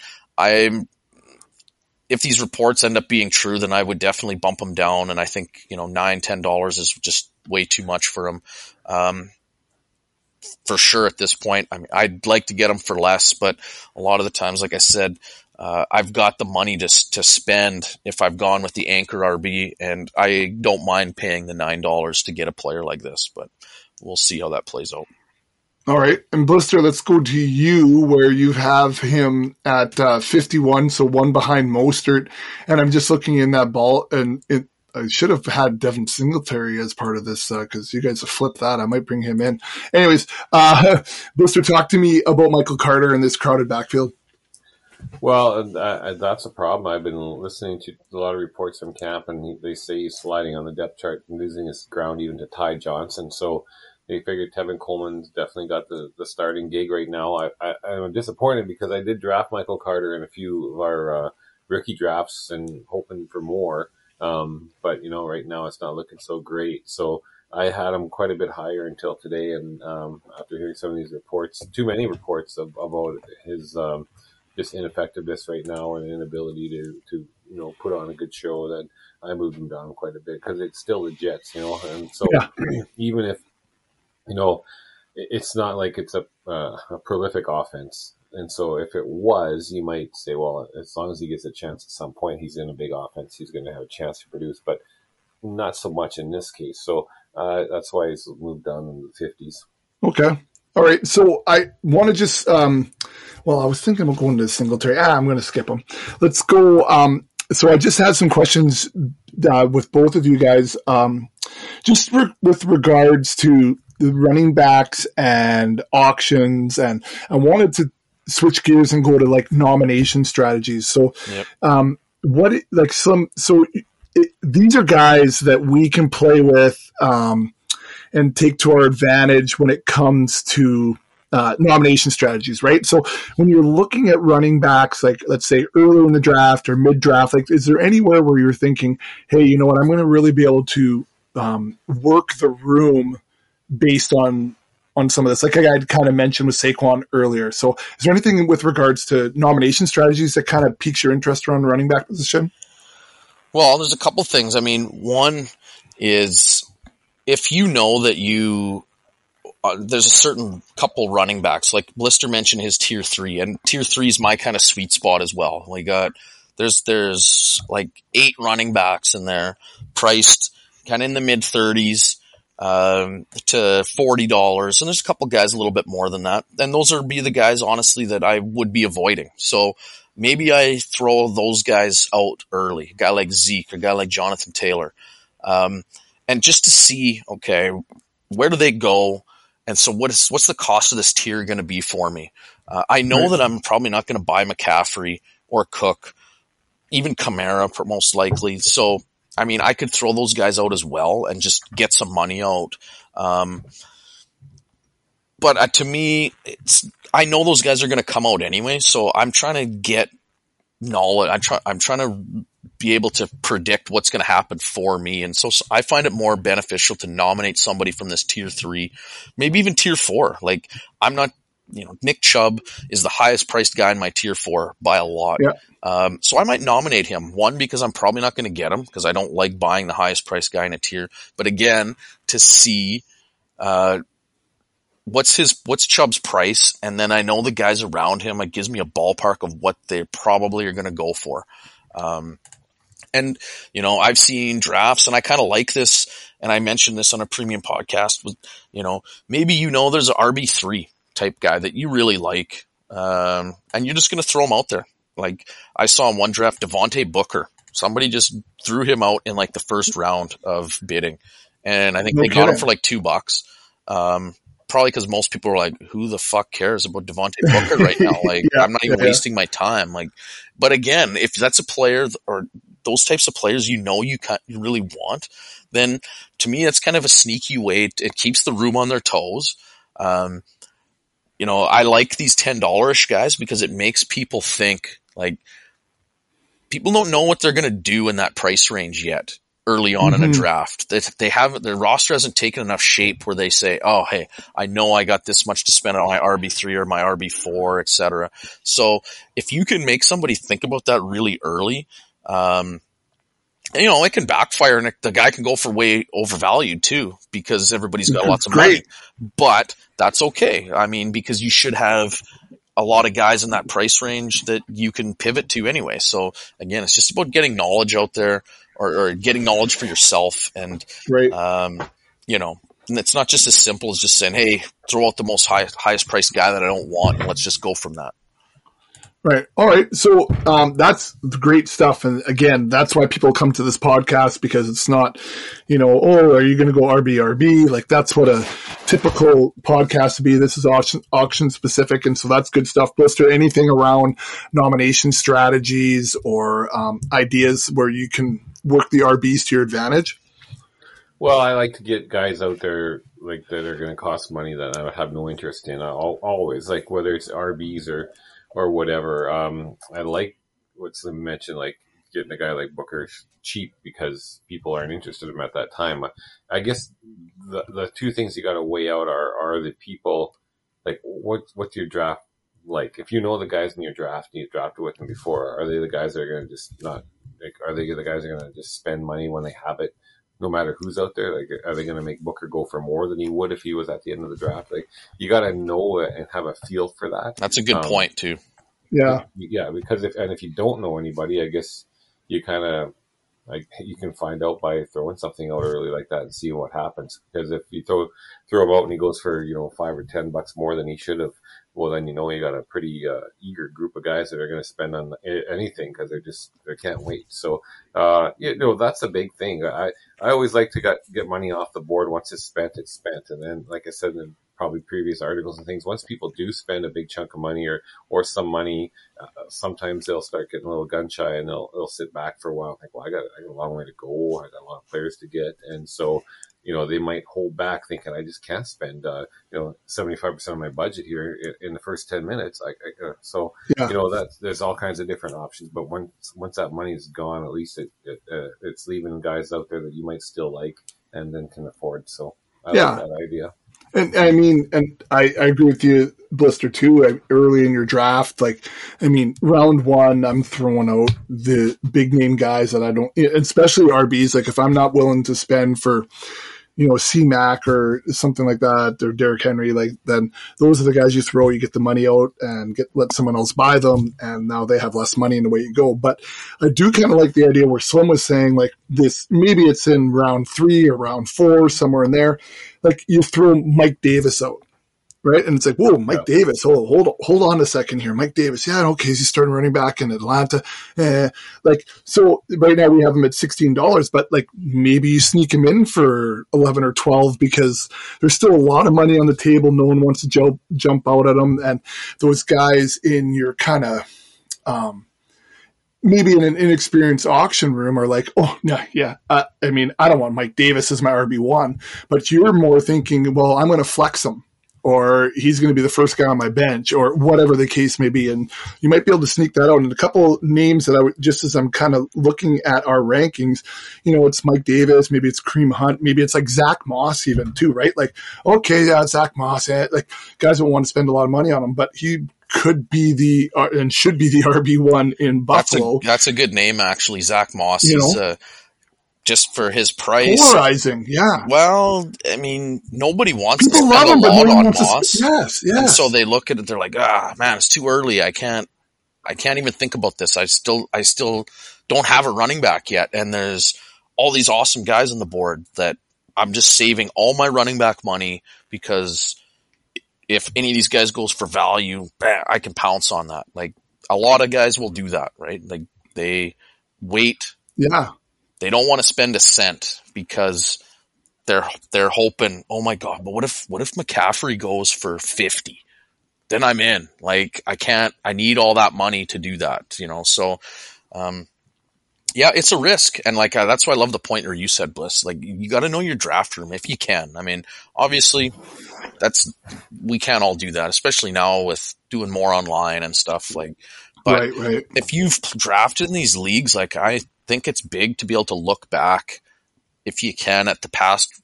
if these reports end up being true, then I would definitely bump them down. And I think, $9, $10 is just way too much for him. For sure at this point. I mean, I'd like to get him for less, but a lot of the times, like I said, I've got the money to spend if I've gone with the anchor RB, and I don't mind paying the $9 to get a player like this, but we'll see how that plays out. All right. And Blister, let's go to you where you have him at 51, so one behind Mostert. And I'm just looking in that ball, and I should have had Devin Singletary as part of this because you guys have flipped that. I might bring him in. Anyways, Blister, talk to me about Michael Carter in this crowded backfield. Well, that's a problem. I've been listening to a lot of reports from camp, and they say he's sliding on the depth chart and losing his ground even to Ty Johnson. So they figured Tevin Coleman's definitely got the starting gig right now. I'm disappointed because I did draft Michael Carter in a few of our rookie drafts and hoping for more. But right now it's not looking so great. So I had him quite a bit higher until today. And after hearing some of these reports, too many reports about his just ineffectiveness right now and inability to put on a good show, that I moved him down quite a bit because it's still the Jets, and so even if, it's not like it's a prolific offense. And so if it was, you might say, well, as long as he gets a chance at some point, he's in a big offense, he's going to have a chance to produce, but not so much in this case. So that's why he's moved down in the 50s. Okay. All right. So I want to just, I was thinking about going to Singletary. I'm going to skip him. Let's go. So I just had some questions with both of you guys, with regards to the running backs and auctions, and I wanted to switch gears and go to nomination strategies. So, these are guys that we can play with and take to our advantage when it comes to nomination strategies, right? So when you're looking at running backs, let's say early in the draft or mid draft, is there anywhere where you're thinking, hey, you know what, I'm going to really be able to work the room based on some of this, like I kind of mentioned with Saquon earlier. So is there anything with regards to nomination strategies that kind of piques your interest around the running back position? Well, there's a couple things. I mean, one is if you know that there's a certain couple running backs, like Blister mentioned his tier 3, and tier 3 is my kind of sweet spot as well. There's 8 running backs in there priced kind of in the mid 30s. To $40, and there's a couple guys a little bit more than that, and those would be the guys, honestly, that I would be avoiding. So maybe I throw those guys out early, a guy like Zeke, a guy like Jonathan Taylor, and just to see, okay, where do they go, and so what's the cost of this tier going to be for me? I know that I'm probably not going to buy McCaffrey or Cook, even Kamara most likely. So, I mean, I could throw those guys out as well and just get some money out. But to me, I know those guys are going to come out anyway, so I'm trying to get knowledge. I'm trying to be able to predict what's going to happen for me. And so I find it more beneficial to nominate somebody from this tier 3, maybe even tier 4. Like, I'm not, Nick Chubb is the highest priced guy in my tier 4 by a lot. Yeah. So I might nominate him. One, because I'm probably not going to get him because I don't like buying the highest priced guy in a tier. But again, to see, what's Chubb's price, and then I know the guys around him. It gives me a ballpark of what they probably are going to go for. And I've seen drafts, and I kind of like this, and I mentioned this on a premium podcast. With maybe there's an RB3 type guy that you really like, and you're just going to throw him out there. Like, I saw in one draft, Devontae Booker. Somebody just threw him out in like the first round of bidding, and I think they got him for like $2. Probably because most people are like, who the fuck cares about Devontae Booker right now? Like, I'm not even wasting my time. Like, but again, if that's a player or those types of players you really want, then to me, that's kind of a sneaky way. It keeps the room on their toes. I like these $10-ish guys because it makes people think, like, people don't know what they're going to do in that price range yet. Early on in a draft, their roster hasn't taken enough shape where they say, "Oh, hey, I know I got this much to spend on my RB3 or my RB4, etc." So if you can make somebody think about that really early, it can backfire, and the guy can go for way overvalued too because everybody's got lots of money. But that's okay. I mean, because you should have a lot of guys in that price range that you can pivot to anyway. So again, it's just about getting knowledge out there. Or getting knowledge for yourself, and and it's not just as simple as just saying, "Hey, throw out the most highest priced guy that I don't want, and let's just go from that." Right. All right. So that's great stuff, and again, that's why people come to this podcast, because it's not, are you going to go RB? Like, that's what a typical podcast would be. This is auction specific, and so that's good stuff. Blister, anything around nomination strategies or ideas where you can work the RBs to your advantage? Well, I like to get guys out there like that are going to cost money that I would have no interest in. Always, like, whether it's RBs or whatever. I like what Slim mentioned, like getting a guy like Booker cheap because people aren't interested in him at that time. I guess the two things you got to weigh out are the people, like, what's your draft like? If you know the guys in your draft and you've drafted with them before, are they the guys that are going to just not? Like, are they the guys that are going to just spend money when they have it, no matter who's out there? Like, are they going to make Booker go for more than he would if he was at the end of the draft? Like, you got to know and have a feel for that. That's a good point too. Yeah, because if you don't know anybody, I guess you kind of you can find out by throwing something out early like that and see what happens. Because if you throw him out and he goes for $5 or $10 more than he should have, well, then you got a pretty eager group of guys that are going to spend on anything because they can't wait. So that's a big thing. I always like to get money off the board. Once it's spent, and then, like I said in probably previous articles and things, once people do spend a big chunk of money or some money, sometimes they'll start getting a little gun shy and they'll sit back for a while. Like, well, I got a long way to go. I got a lot of players to get, and so they might hold back thinking, I just can't spend 75% of my budget here in the first 10 minutes. There's all kinds of different options. But once that money is gone, at least it's leaving guys out there that you might still like and then can afford. So I like that idea. And I mean, and I agree with you, Blister, too. Early in your draft, round one, I'm throwing out the big name guys that I don't, especially RBs. Like, if I'm not willing to spend for, C-Mac or something like that, or Derrick Henry, then those are the guys you throw. You get the money out and let someone else buy them, and now they have less money, and away you go. But I do kind of like the idea where Slim was saying, like, this, maybe it's in round 3 or round 4, somewhere in there. Like, you throw Mike Davis out, right? And it's like, whoa, Mike Davis. Oh, hold on a second here. Mike Davis. Yeah, okay, he's starting running back in Atlanta. So right now we have him at $16, but maybe you sneak him in for 11 or 12 because there's still a lot of money on the table. No one wants to jump out at him. And those guys in your kind of, maybe in an inexperienced auction room are like, oh, no, yeah. I mean, I don't want Mike Davis as my RB1, but you're more thinking, well, I'm going to flex him, or he's going to be the first guy on my bench, or whatever the case may be. And you might be able to sneak that out. And a couple names that I would, just as I'm kind of looking at our rankings, it's Mike Davis, maybe it's Kareem Hunt, maybe it's like Zach Moss even too, right? Like, okay, yeah, Zach Moss, like guys don't want to spend a lot of money on him, but he could be and should be the RB1 in Buffalo. That's a good name, actually. Zach Moss is just for his price. Polarizing, yeah. Well, I mean, nobody wants People to spend love him, a but lot no one on wants Moss. Yes. And so they look at it, they're like, man, it's too early. I can't even think about this. I still don't have a running back yet. And there's all these awesome guys on the board that I'm just saving all my running back money, because if any of these guys goes for value, bam, I can pounce on that. Like, a lot of guys will do that, right? Like, they wait. Yeah. They don't want to spend a cent because they're hoping, oh my God, but what if McCaffrey goes for 50? Then I'm in. Like, I need all that money to do that, So, yeah, it's a risk. And like, that's why I love the pointer you said, Bliss. Like, you got to know your draft room if you can. I mean, obviously we can't all do that, especially now with doing more online and stuff. Like, but right. If you've drafted in these leagues, like, I think it's big to be able to look back, if you can, at the past,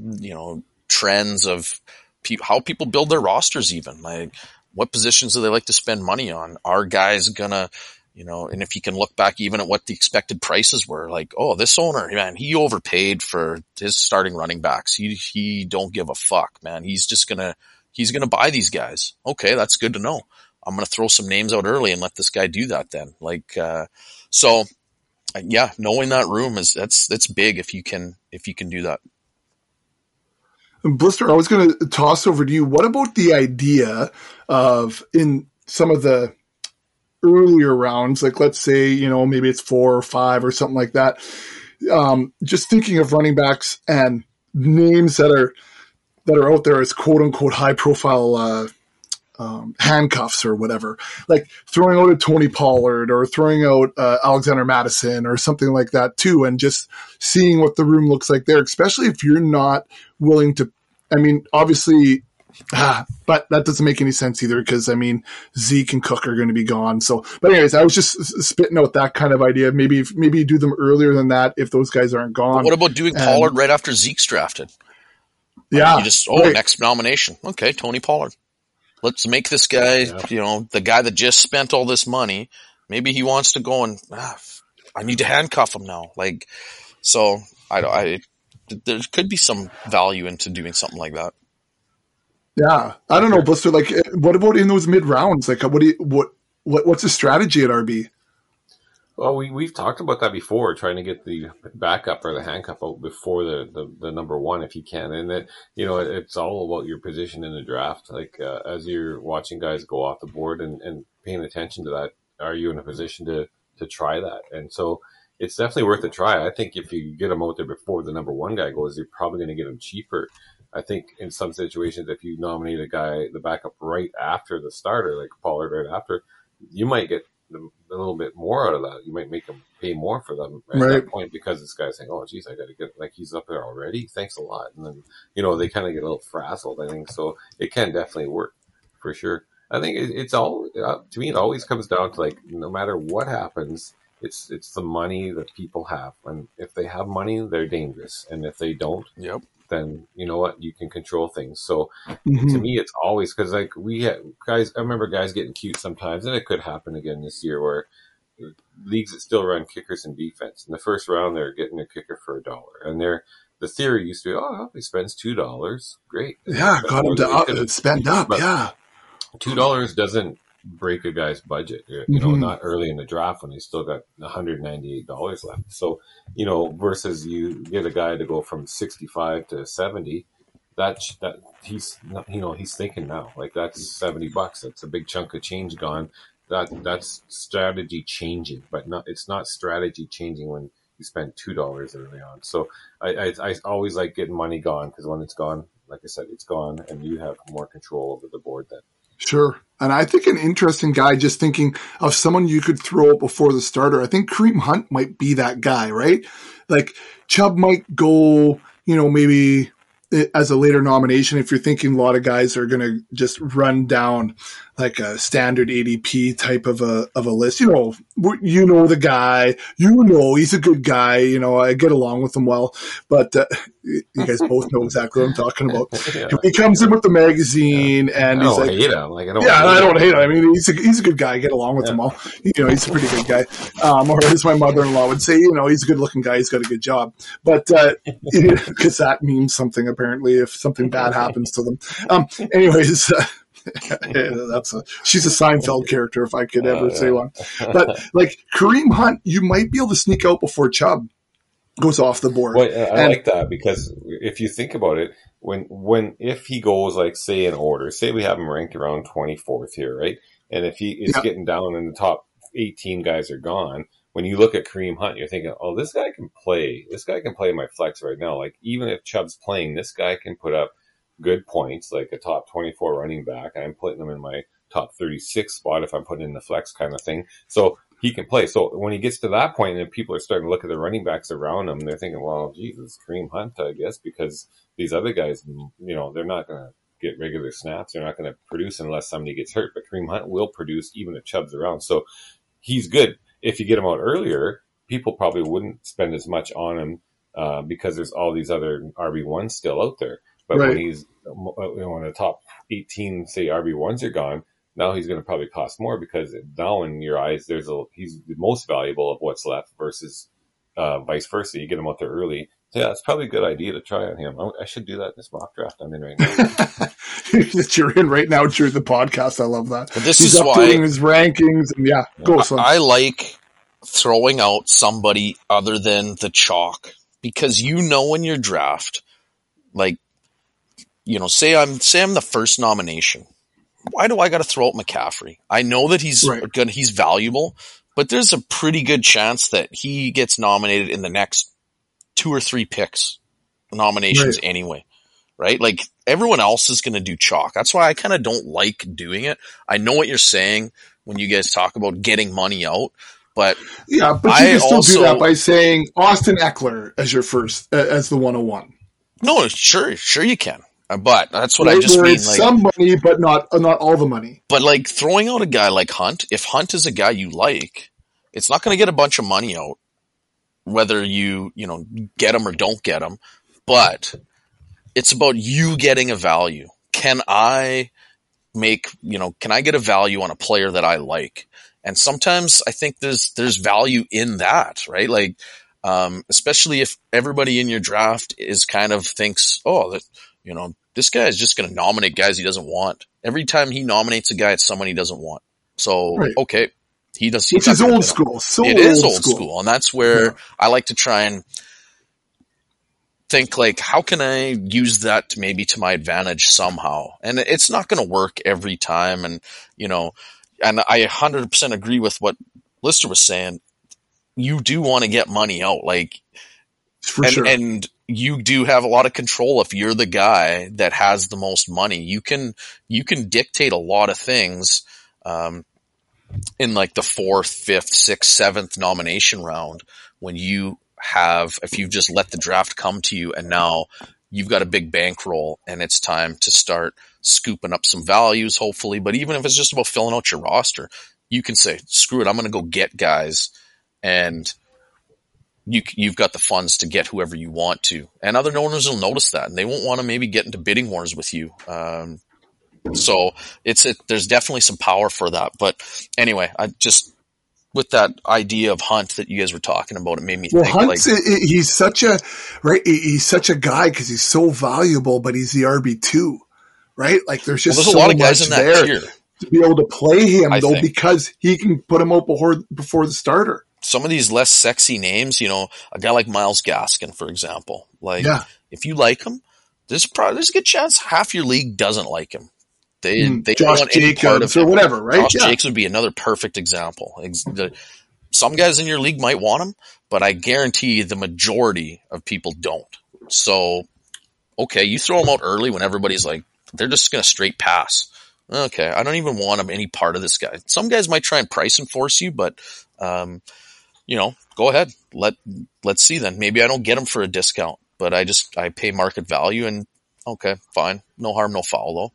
trends of how people build their rosters, even like what positions do they like to spend money on? Are guys gonna, and if you can look back even at what the expected prices were, like, oh, this owner, man, he overpaid for his starting running backs. He don't give a fuck, man. He's gonna buy these guys. Okay, that's good to know. I'm gonna throw some names out early and let this guy do that then. Like, so yeah, knowing that room that's big if you can do that. Blister, I was going to toss over to you. What about the idea of, in some of the earlier rounds, like let's say, maybe it's 4 or 5 or something like that, just thinking of running backs and names that are out there as quote unquote high profile handcuffs or whatever, like throwing out a Tony Pollard or throwing out Alexander Madison or something like that too, and just seeing what the room looks like there, especially if you're not willing to, I mean, obviously, but that doesn't make any sense either, because I mean, Zeke and Cook are going to be gone. So, but anyways, I was just spitting out that kind of idea. Maybe you do them earlier than that if those guys aren't gone. But what about doing Pollard right after Zeke's drafted? Yeah. You just, next nomination. Okay, Tony Pollard. Let's make this guy, the guy that just spent all this money, maybe he wants to go and, I need to handcuff him now. Like, so there could be some value into doing something like that. Yeah. I don't know, Blister, like, what about in those mid rounds? Like, what's the strategy at RB? Well, we've talked about that before, trying to get the backup or the handcuff out before the number one if you can. And that, it's all about your position in the draft. Like, as you're watching guys go off the board and paying attention to that, are you in a position to try that? And so it's definitely worth a try. I think if you get them out there before the number one guy goes, you're probably going to get them cheaper. I think in some situations, if you nominate a guy, the backup right after the starter, like Pollard right after, you might get a little bit more out of that. You might make them pay more for them at that point, because this guy's saying, oh geez, I got to get, like, he's up there already. Thanks a lot. And then, they kind of get a little frazzled, I think. So it can definitely work for sure. I think it's all, to me, it always comes down to, like, no matter what happens, it's the money that people have. And if they have money, they're dangerous. And if they don't, then you know what, you can control things. So to me, it's always, because like we had guys, I remember guys getting cute sometimes, and it could happen again this year, where leagues that still run kickers and defense, in the first round they're getting a kicker for $1, and the theory used to be, oh, he spends $2, great, got him to spend up. But yeah, $2 doesn't break a guy's budget, not early in the draft when they still got $198 left. So, versus you get a guy to go from 65 to 70, that he's thinking now, like, that's $70. That's a big chunk of change gone. That's strategy changing, but it's not strategy changing when you spend $2 early on. So I always like getting money gone, because when it's gone, like I said, it's gone, and you have more control over the board then. Sure. And I think an interesting guy, just thinking of someone you could throw before the starter, I think Kareem Hunt might be that guy, right? Like Chubb might go, maybe as a later nomination if you're thinking a lot of guys are going to just run down like a standard ADP type of a list. The guy, he's a good guy. I get along with him well, but you guys both know exactly what I'm talking about. Yeah. He comes in with the magazine and he's like, hate him. Like, I don't hate him. I mean, he's a good guy. I get along with him well. He's a pretty good guy. Or as my mother-in-law would say, he's a good looking guy. He's got a good job. But, because that means something apparently if something bad happens to them. Anyways, she's a Seinfeld character if I could ever say one. But like Kareem Hunt, you might be able to sneak out before Chubb goes off the board. Well, I like that because if you think about it, if he goes like say in order, say we have him ranked around 24th here, right? And if he is getting down and the top 18 guys are gone, when you look at Kareem Hunt, you're thinking, oh, this guy can play. This guy can play my flex right now. Like even if Chubb's playing, this guy can put up good points, like a top 24 running back. I'm putting him in my top 36 spot if I'm putting in the flex kind of thing. So he can play. So when he gets to that point and people are starting to look at the running backs around him, they're thinking, well, Jesus, Kareem Hunt, I guess, because these other guys, they're not going to get regular snaps. They're not going to produce unless somebody gets hurt. But Kareem Hunt will produce even if Chubb's around. So he's good. If you get him out earlier, people probably wouldn't spend as much on him because there's all these other RB1s still out there. But when he's when the top 18, say RB1s are gone, now he's going to probably cost more because now in your eyes, he's the most valuable of what's left versus vice versa. You get him out there early. So yeah, it's probably a good idea to try on him. I should do that in this mock draft I'm in right now. That you're in right now during the podcast. I love that. But this he's is why his rankings and go. Son. I like throwing out somebody other than the chalk because in your draft, like. Say I'm the first nomination. Why do I got to throw out McCaffrey? I know that he's good, he's valuable, but there's a pretty good chance that he gets nominated in the next 2 or 3 picks nominations anyway, right? Like everyone else is going to do chalk. That's why I kind of don't like doing it. I know what you're saying when you guys talk about getting money out, but you can still do that by saying Austin Eckler as your first, as the 101. No, sure you can. But that's what I just mean. Like some money, but not all the money. But like throwing out a guy like Hunt, if Hunt is a guy you like, it's not going to get a bunch of money out, whether you get him or don't get him. But it's about you getting a value. Can I get a value on a player that I like? And sometimes I think there's value in that, right? Like, especially if everybody in your draft is kind of thinks, this guy is just going to nominate guys he doesn't want. Every time he nominates a guy, it's someone he doesn't want. So, okay. He does. Which is old school. It is old school. And that's where I like to try and think like, how can I use that to my advantage somehow? And it's not going to work every time. And, and I 100% agree with what Lister was saying. You do want to get money out. Like, sure. And you do have a lot of control if you're the guy that has the most money. You can dictate a lot of things in like the 4th, 5th, 6th, 7th nomination round when if you've just let the draft come to you and now you've got a big bankroll and it's time to start scooping up some values, hopefully. But even if it's just about filling out your roster, you can say, screw it, I'm going to go get guys and you've got the funds to get whoever you want to. And other owners will notice that, and they won't want to maybe get into bidding wars with you. So there's definitely some power for that. But anyway, with that idea of Hunt that you guys were talking about, it made me think. Hunt's, he's such a guy because he's so valuable, but he's the RB2, right? Like there's just a lot of guys in that tier to be able to play him because he can put him out before the starter. Some of these less sexy names, a guy like Myles Gaskin, for example. Like, if you like him, there's a good chance half your league doesn't like him. They don't want any part of him. Or whatever, right? Josh Jacobs would be another perfect example. Some guys in your league might want him, but I guarantee the majority of people don't. So, okay, you throw him out early when everybody's like, they're just going to straight pass. okay, I don't even want any part of this guy. Some guys might try and price enforce you, but, go ahead. Let's see then. Maybe I don't get him for a discount, but I pay market value, and okay, fine. No harm, no foul though.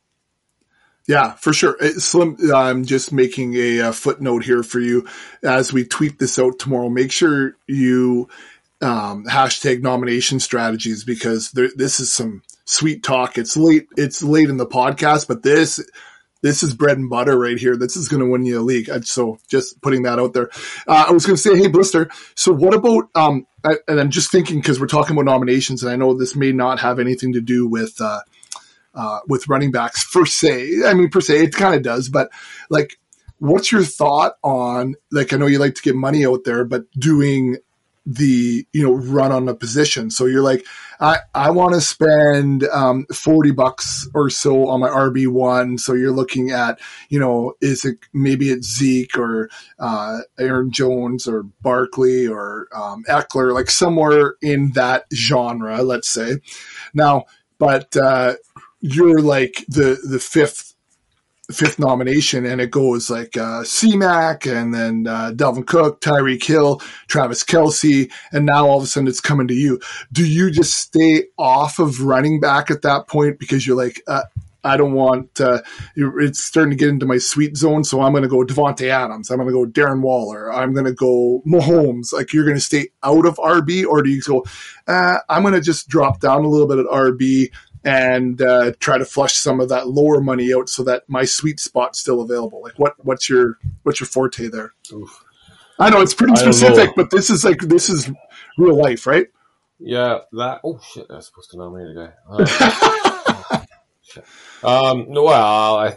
Yeah, for sure. Slim, I'm just making a footnote here for you as we tweet this out tomorrow. Make sure you hashtag nomination strategies, because this is some sweet talk. It's late in the podcast, but this is bread and butter right here. This is going to win you a league. So just putting that out there. I was going to say, hey, Blister, so what about, and I'm just thinking, because we're talking about nominations, and I know this may not have anything to do with running backs per se. I mean, per se, it kind of does, but like, what's your thought on, like, I know you like to get money out there, but doing the, run on a position. So you're like, I want to spend $40 or so on my RB1. So you're looking at, maybe it's Zeke or Aaron Jones or Barkley or Eckler, like somewhere in that genre, let's say. Now, but you're like the fifth nomination, and it goes like C-Mac, and then Dalvin Cook, Tyreek Hill, Travis Kelce, and now all of a sudden it's coming to you. Do you just stay off of running back at that point because you're like, I don't want it's starting to get into my sweet zone, so I'm going to go Devontae Adams, I'm going to go Darren Waller, I'm going to go Mahomes? Like, you're going to stay out of RB, or do you go, I'm going to just drop down a little bit at RB and try to flush some of that lower money out so that my sweet spot's still available? Like, what's your forte there? Oof. I know it's pretty specific, but this is real life, right? Yeah, oh shit, I was supposed to nominate a guy. Shit. Well, I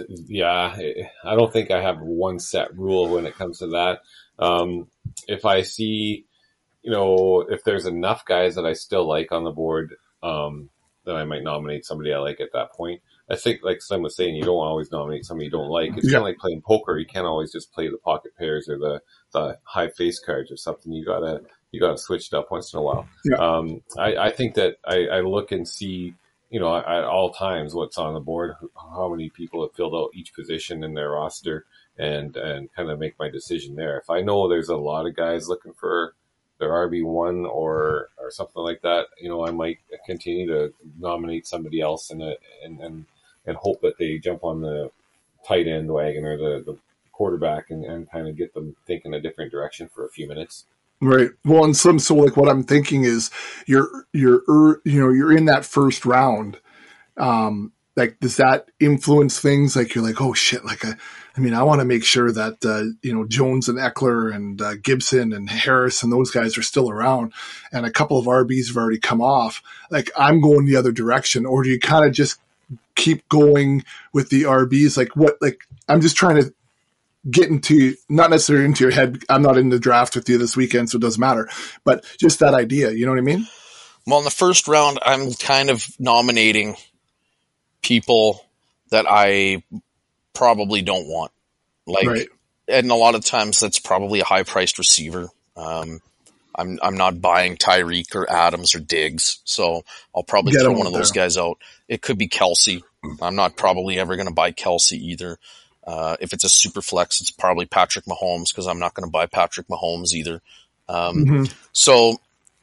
don't think I have one set rule when it comes to that. If I see, if there's enough guys that I still like on the board, then I might nominate somebody I like at that point. I think, like Slim was saying, you don't always nominate somebody you don't like. It's kind of like playing poker. You can't always just play the pocket pairs or the high face cards or something. You gotta switch it up once in a while. Yeah. I think that I look and see, at all times what's on the board, how many people have filled out each position in their roster, and kind of make my decision there. If I know there's a lot of guys looking for their RB1 or something like that, I might continue to nominate somebody else and hope that they jump on the tight end wagon or the quarterback and kind of get them thinking a different direction for a few minutes. Right. Well, and so like what I'm thinking is you're in that first round. Like, does that influence things? Like, you're like, oh shit, like I want to make sure that, Jones and Eckler and Gibson and Harris and those guys are still around, and a couple of RBs have already come off. Like, I'm going the other direction. Or do you kind of just keep going with the RBs? Like, I'm just trying to get into, not necessarily into your head. I'm not in the draft with you this weekend, so it doesn't matter, but just that idea, you know what I mean? Well, in the first round, I'm kind of nominating people that I probably don't want. Right. And a lot of times that's probably a high priced receiver. I'm not buying Tyreek or Adams or Diggs, so I'll probably throw one of those guys out. It could be Kelce. I'm not probably ever going to buy Kelce either. If it's a super flex, it's probably Patrick Mahomes, because I'm not going to buy Patrick Mahomes either. So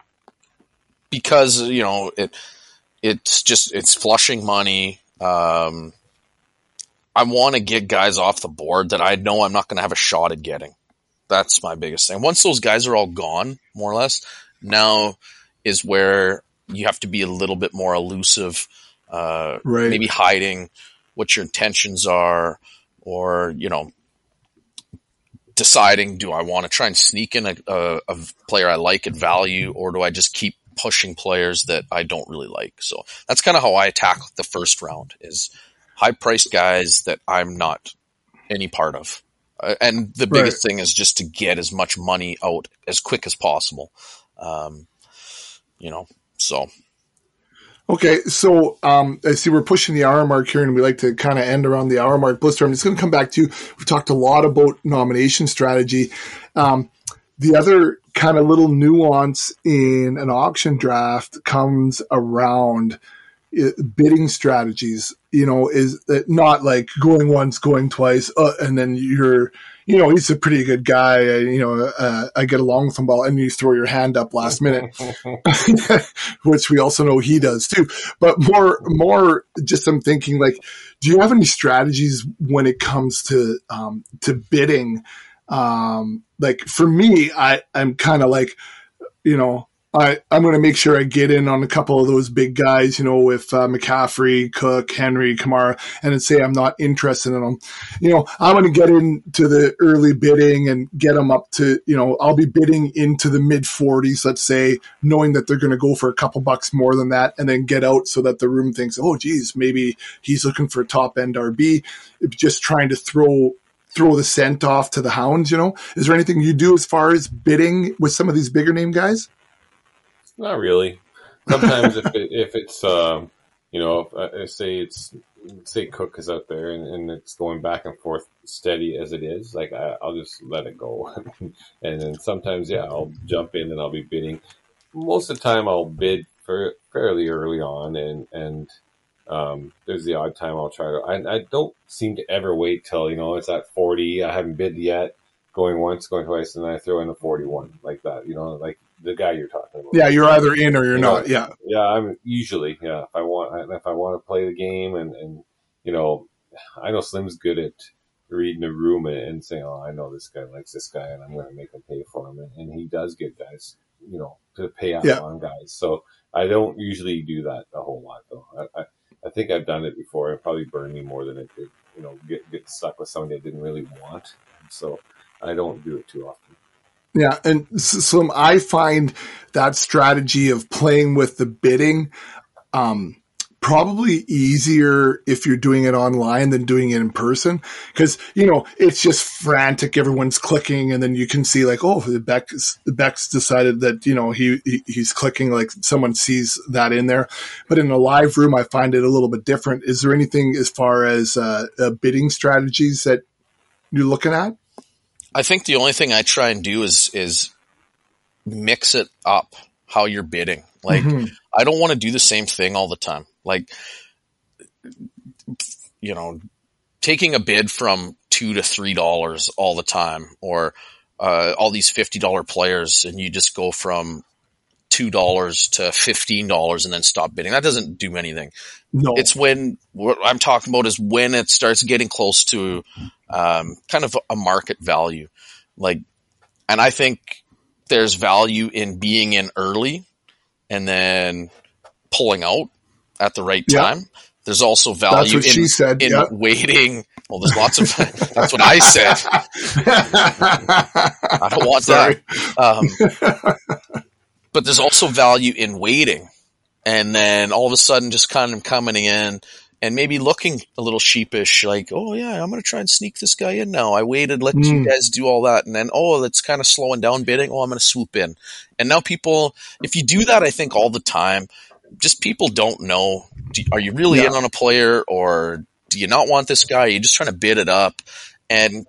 because, it's flushing money. I want to get guys off the board that I know I'm not going to have a shot at getting. That's my biggest thing. Once those guys are all gone, more or less, now is where you have to be a little bit more elusive, right. Maybe hiding what your intentions are, or, deciding, do I want to try and sneak in a player I like at value, or do I just keep pushing players that I don't really like? So that's kind of how I attack the first round, is high-priced guys that I'm not any part of. And the biggest thing is just to get as much money out as quick as possible. So. Okay, so I see we're pushing the hour mark here, and we like to kind of end around the hour mark. Blister, I'm just going to come back to you. We've talked a lot about nomination strategy. The other kind of little nuance in an auction draft comes around, bidding strategies, is not like going once, going twice, and then he's a pretty good guy. I get along with him well, and you throw your hand up last minute, which we also know he does too. But more just I'm thinking, like, do you have any strategies when it comes to bidding? Like for me, I'm kind of like, I'm going to make sure I get in on a couple of those big guys, with McCaffrey, Cook, Henry, Kamara, and then say I'm not interested in them. I'm going to get into the early bidding and get them up to, I'll be bidding into the mid 40s, let's say, knowing that they're going to go for a couple bucks more than that, and then get out so that the room thinks, oh, geez, maybe he's looking for a top end RB, just trying to throw the scent off to the hounds. Is there anything you do as far as bidding with some of these bigger name guys? Not really. Sometimes if it's say Cook is out there and it's going back and forth steady as it is, like I'll just let it go. And then sometimes I'll jump in and I'll be bidding. Most of the time I'll bid for fairly early on, and there's the odd time I'll try to. I don't seem to ever wait till it's at 40. I haven't bid yet. Going once, going twice, and then I throw in a 41 like that. Like the guy you're talking about. Yeah, you're either in or you're not. Yeah. Yeah, I'm usually, if I want to play the game and I know Slim's good at reading the room and saying, oh, I know this guy likes this guy and I'm going to make him pay for him. And he does get guys, to pay out on guys. So I don't usually do that a whole lot though. I think I've done it before. It probably burned me more than it did, get stuck with somebody I didn't really want. So I don't do it too often. Yeah, and Slim, I find that strategy of playing with the bidding probably easier if you're doing it online than doing it in person, because it's just frantic. Everyone's clicking, and then you can see like, oh, Beck's decided that he's clicking, like someone sees that in there. But in a live room, I find it a little bit different. Is there anything as far as bidding strategies that you're looking at? I think the only thing I try and do is mix it up how you're bidding. Like, I don't want to do the same thing all the time. Like, taking a bid from $2 to $3 all the time, or all these $50 players, and you just go from $2 to $15 and then stop bidding. That doesn't do anything. No. It's when what I'm talking about is when it starts getting close to kind of a market value. Like, and I think there's value in being in early and then pulling out at the right time. There's also value in waiting. Well, there's lots of, that's what I said. I don't want that. But there's also value in waiting, and then all of a sudden just kind of coming in and maybe looking a little sheepish, like, oh yeah, I'm going to try and sneak this guy in now. I waited, let you guys do all that. And then, oh, that's kind of slowing down bidding. Oh, I'm going to swoop in. And now people, if you do that, I think all the time, just people don't know, are you really in on a player, or do you not want this guy? Are you just trying to bid it up? And,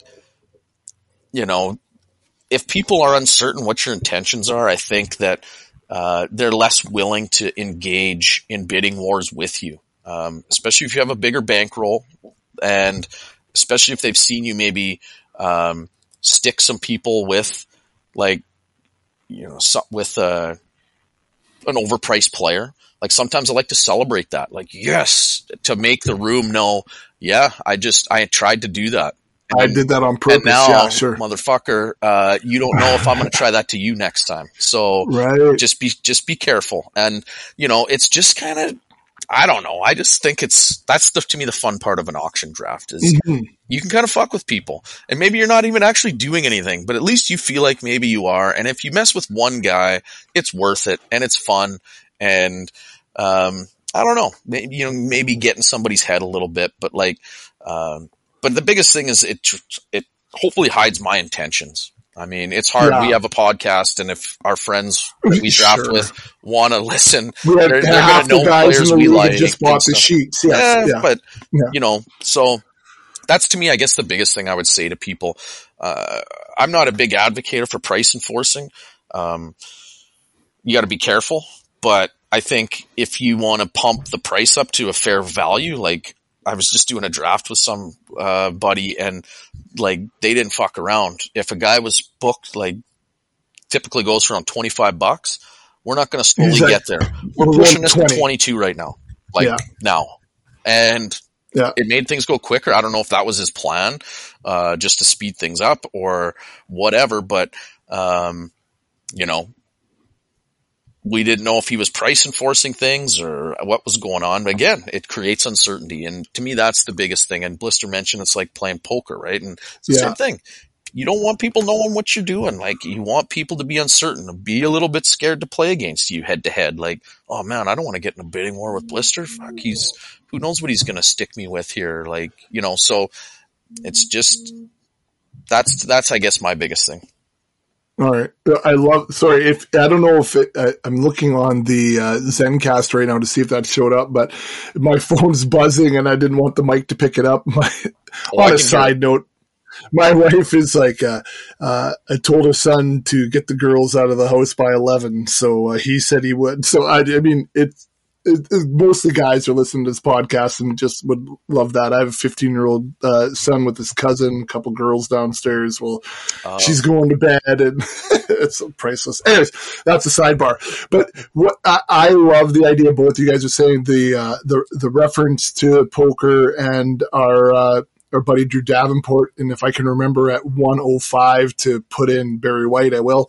if people are uncertain what your intentions are, I think that they're less willing to engage in bidding wars with you, especially if you have a bigger bankroll, and especially if they've seen you maybe stick some people with, like, with an overpriced player. Like, sometimes I like to celebrate that, like, yes, to make the room know, I tried to do that. I did that on purpose. And now, motherfucker, you don't know if I'm going to try that to you next time. So just be careful. And, it's just kind of, I don't know. I just think that's to me, the fun part of an auction draft is you can kind of fuck with people, and maybe you're not even actually doing anything, but at least you feel like maybe you are. And if you mess with one guy, it's worth it and it's fun. And, I don't know, maybe get in somebody's head a little bit, but like, but the biggest thing is it hopefully hides my intentions. I mean, it's hard. Yeah. We have a podcast, and if our friends that we draft with want to listen, they're going to know players we like. Just bought the sheets. But so that's, to me, I guess the biggest thing I would say to people. I'm not a big advocate for price enforcing. You got to be careful, But I think if you want to pump the price up to a fair value, like I was just doing a draft with some buddy, and like they didn't fuck around. If a guy was booked, like typically goes for around $25, we're not going to slowly get there. We're pushing this to 22 right now, now, and it made things go quicker. I don't know if that was his plan, just to speed things up or whatever, but you know. We didn't know if he was price enforcing things or what was going on. But again, it creates uncertainty. And to me, that's the biggest thing. And Blister mentioned it's like playing poker, right? And it's the same thing. You don't want people knowing what you're doing. Like, you want people to be uncertain, be a little bit scared to play against you head to head. Like, oh man, I don't want to get in a bidding war with Blister. Fuck, who knows what he's going to stick me with here. Like, you know, so it's just, that's, I guess, my biggest thing. All right. I don't know if I'm looking on the Zencast right now to see if that showed up, but my phone's buzzing and I didn't want the mic to pick it up. On a side note, my wife is like, I told her son to get the girls out of the house by 11. So he said he would. So I mean, most of the guys are listening to this podcast and just would love that. I have a 15-year-old son with his cousin, a couple girls downstairs. Well, she's going to bed, and it's so priceless. Anyways, that's a sidebar. But what I love the idea both you guys are saying, the reference to poker and our buddy Drew Davenport, and if I can remember at 105 to put in Barry White, I will.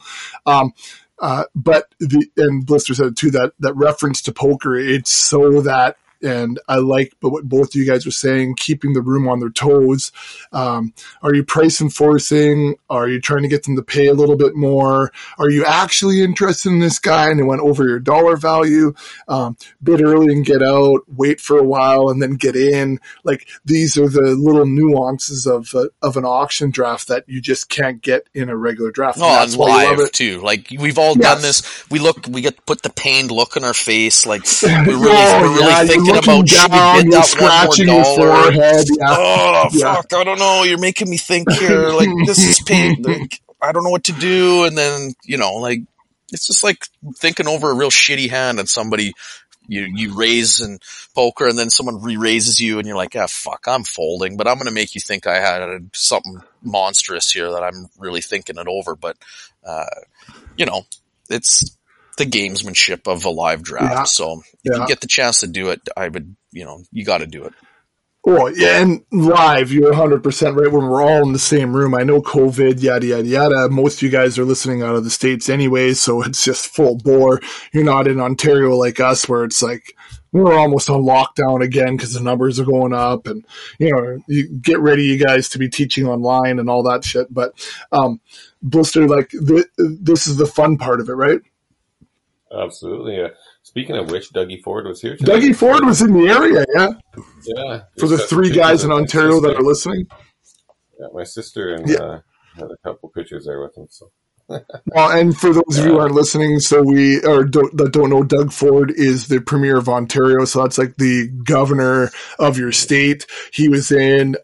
But and Blister said too, that reference to poker, it's so that, and I like, but what both of you guys were saying, keeping the room on their toes. Are you price enforcing? Are you trying to get them to pay a little bit more? Are you actually interested in this guy and they went over your dollar value? Bid early and get out, wait for a while and then get in. Like, these are the little nuances of an auction draft that you just can't get in a regular draft. Oh, and live too. Like, we've all done this. We get put the pained look on our face. Like, we're really thinking about down, you're scratching your forehead. Fuck, I don't know. You're making me think here. Like, this is pain. Like, I don't know what to do. And then, you know, like, it's just like thinking over a real shitty hand and somebody you raise in poker and then someone re-raises you and you're like, fuck, I'm folding, but I'm going to make you think I had something monstrous here that I'm really thinking it over. But, you know, it's the gamesmanship of a live draft. So if you get the chance to do it, I would, you know, you got to do it. Oh, yeah, and live, you're 100% right, when we're all in the same room. I know COVID, yada, yada, yada. Most of you guys are listening out of the States anyway, so it's just full bore. You're not in Ontario like us, where it's like, we're almost on lockdown again because the numbers are going up, and, you know, you get ready, you guys, to be teaching online and all that shit. But, Blister, like, this is the fun part of it, right? Absolutely, yeah. Speaking of which, Dougie Ford was here today. Dougie Ford was in the area, Yeah. For the 3 guys in Ontario that are listening. Yeah, my sister and had a couple pictures there with him. So. Well, and for those of you who aren't listening, that don't know, Doug Ford is the Premier of Ontario, so that's like the governor of your state. He was in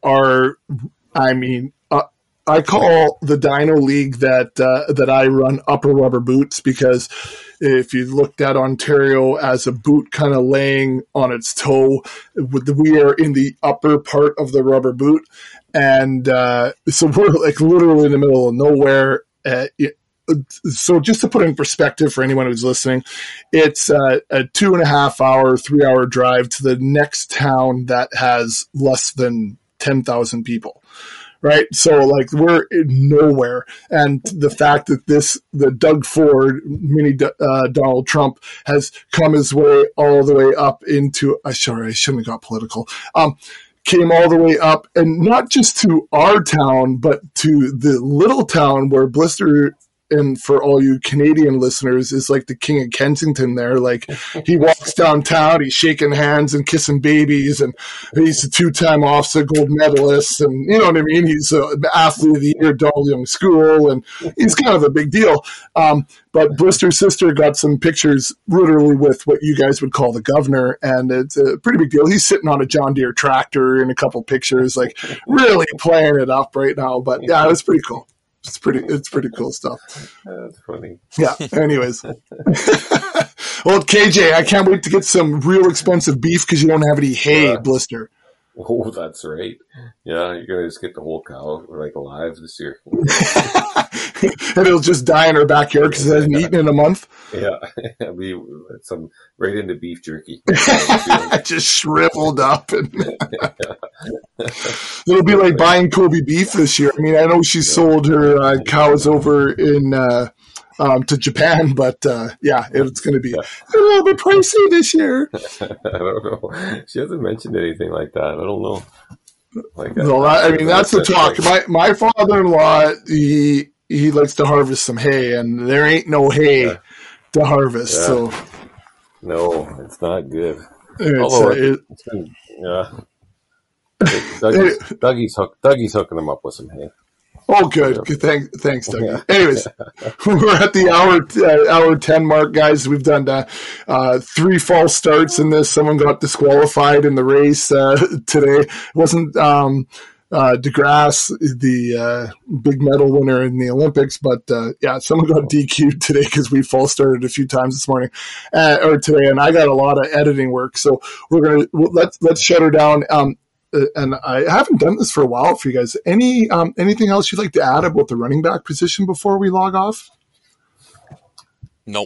I call the Dino League that I run Upper Rubber Boots, because if you looked at Ontario as a boot kind of laying on its toe, we are in the upper part of the rubber boot. And so we're like literally in the middle of nowhere. So just to put in perspective for anyone who's listening, it's a 2.5 hour, 3 hour drive to the next town that has less than 10,000 people. Right. So like we're in nowhere. And the fact that the Doug Ford, mini Donald Trump, has come his way all the way up into, sorry, I shouldn't have got political, came all the way up, and not just to our town, but to the little town where Blister, and for all you Canadian listeners, is like the King of Kensington there. Like, he walks downtown, he's shaking hands and kissing babies, and he's a 2-time OFSA gold medalist, and you know what I mean? He's an athlete of the year, Donald Young School, and he's kind of a big deal. But Blister's sister got some pictures literally with what you guys would call the governor, and it's a pretty big deal. He's sitting on a John Deere tractor in a couple pictures, like really playing it up right now. But yeah, it was pretty cool. It's pretty cool stuff. That's funny. Yeah. Anyways, Well, KJ, I can't wait to get some real expensive beef because you don't have any hay, Blister. Oh, that's right. Yeah, you're gonna just get the whole cow like alive this year. And it'll just die in our backyard because it hasn't eaten in a month. Yeah, we some right into beef jerky. Just shriveled up, and it'll be like buying Kobe beef this year. I mean, I know she sold her cows over in to Japan, but yeah, it's going to be a little bit pricey this year. I don't know. She hasn't mentioned anything like that. I don't know. Like, no, I mean that's the talk. My father-in-law, he likes to harvest some hay, and there ain't no hay to harvest. Yeah. So no, it's not good. Although it's been, Dougie's hooking them up with some hay. Oh, good. Thanks, Doug. Yeah. Anyways, we're at the hour 10 mark, guys. We've done 3 false starts in this. Someone got disqualified in the race today. It wasn't DeGrasse, the big medal winner in the Olympics, but someone got DQ'd today because we false started a few times this morning or today, and I got a lot of editing work. So let's shut her down. And I haven't done this for a while for you guys. Anything else you'd like to add about the running back position before we log off? Nope.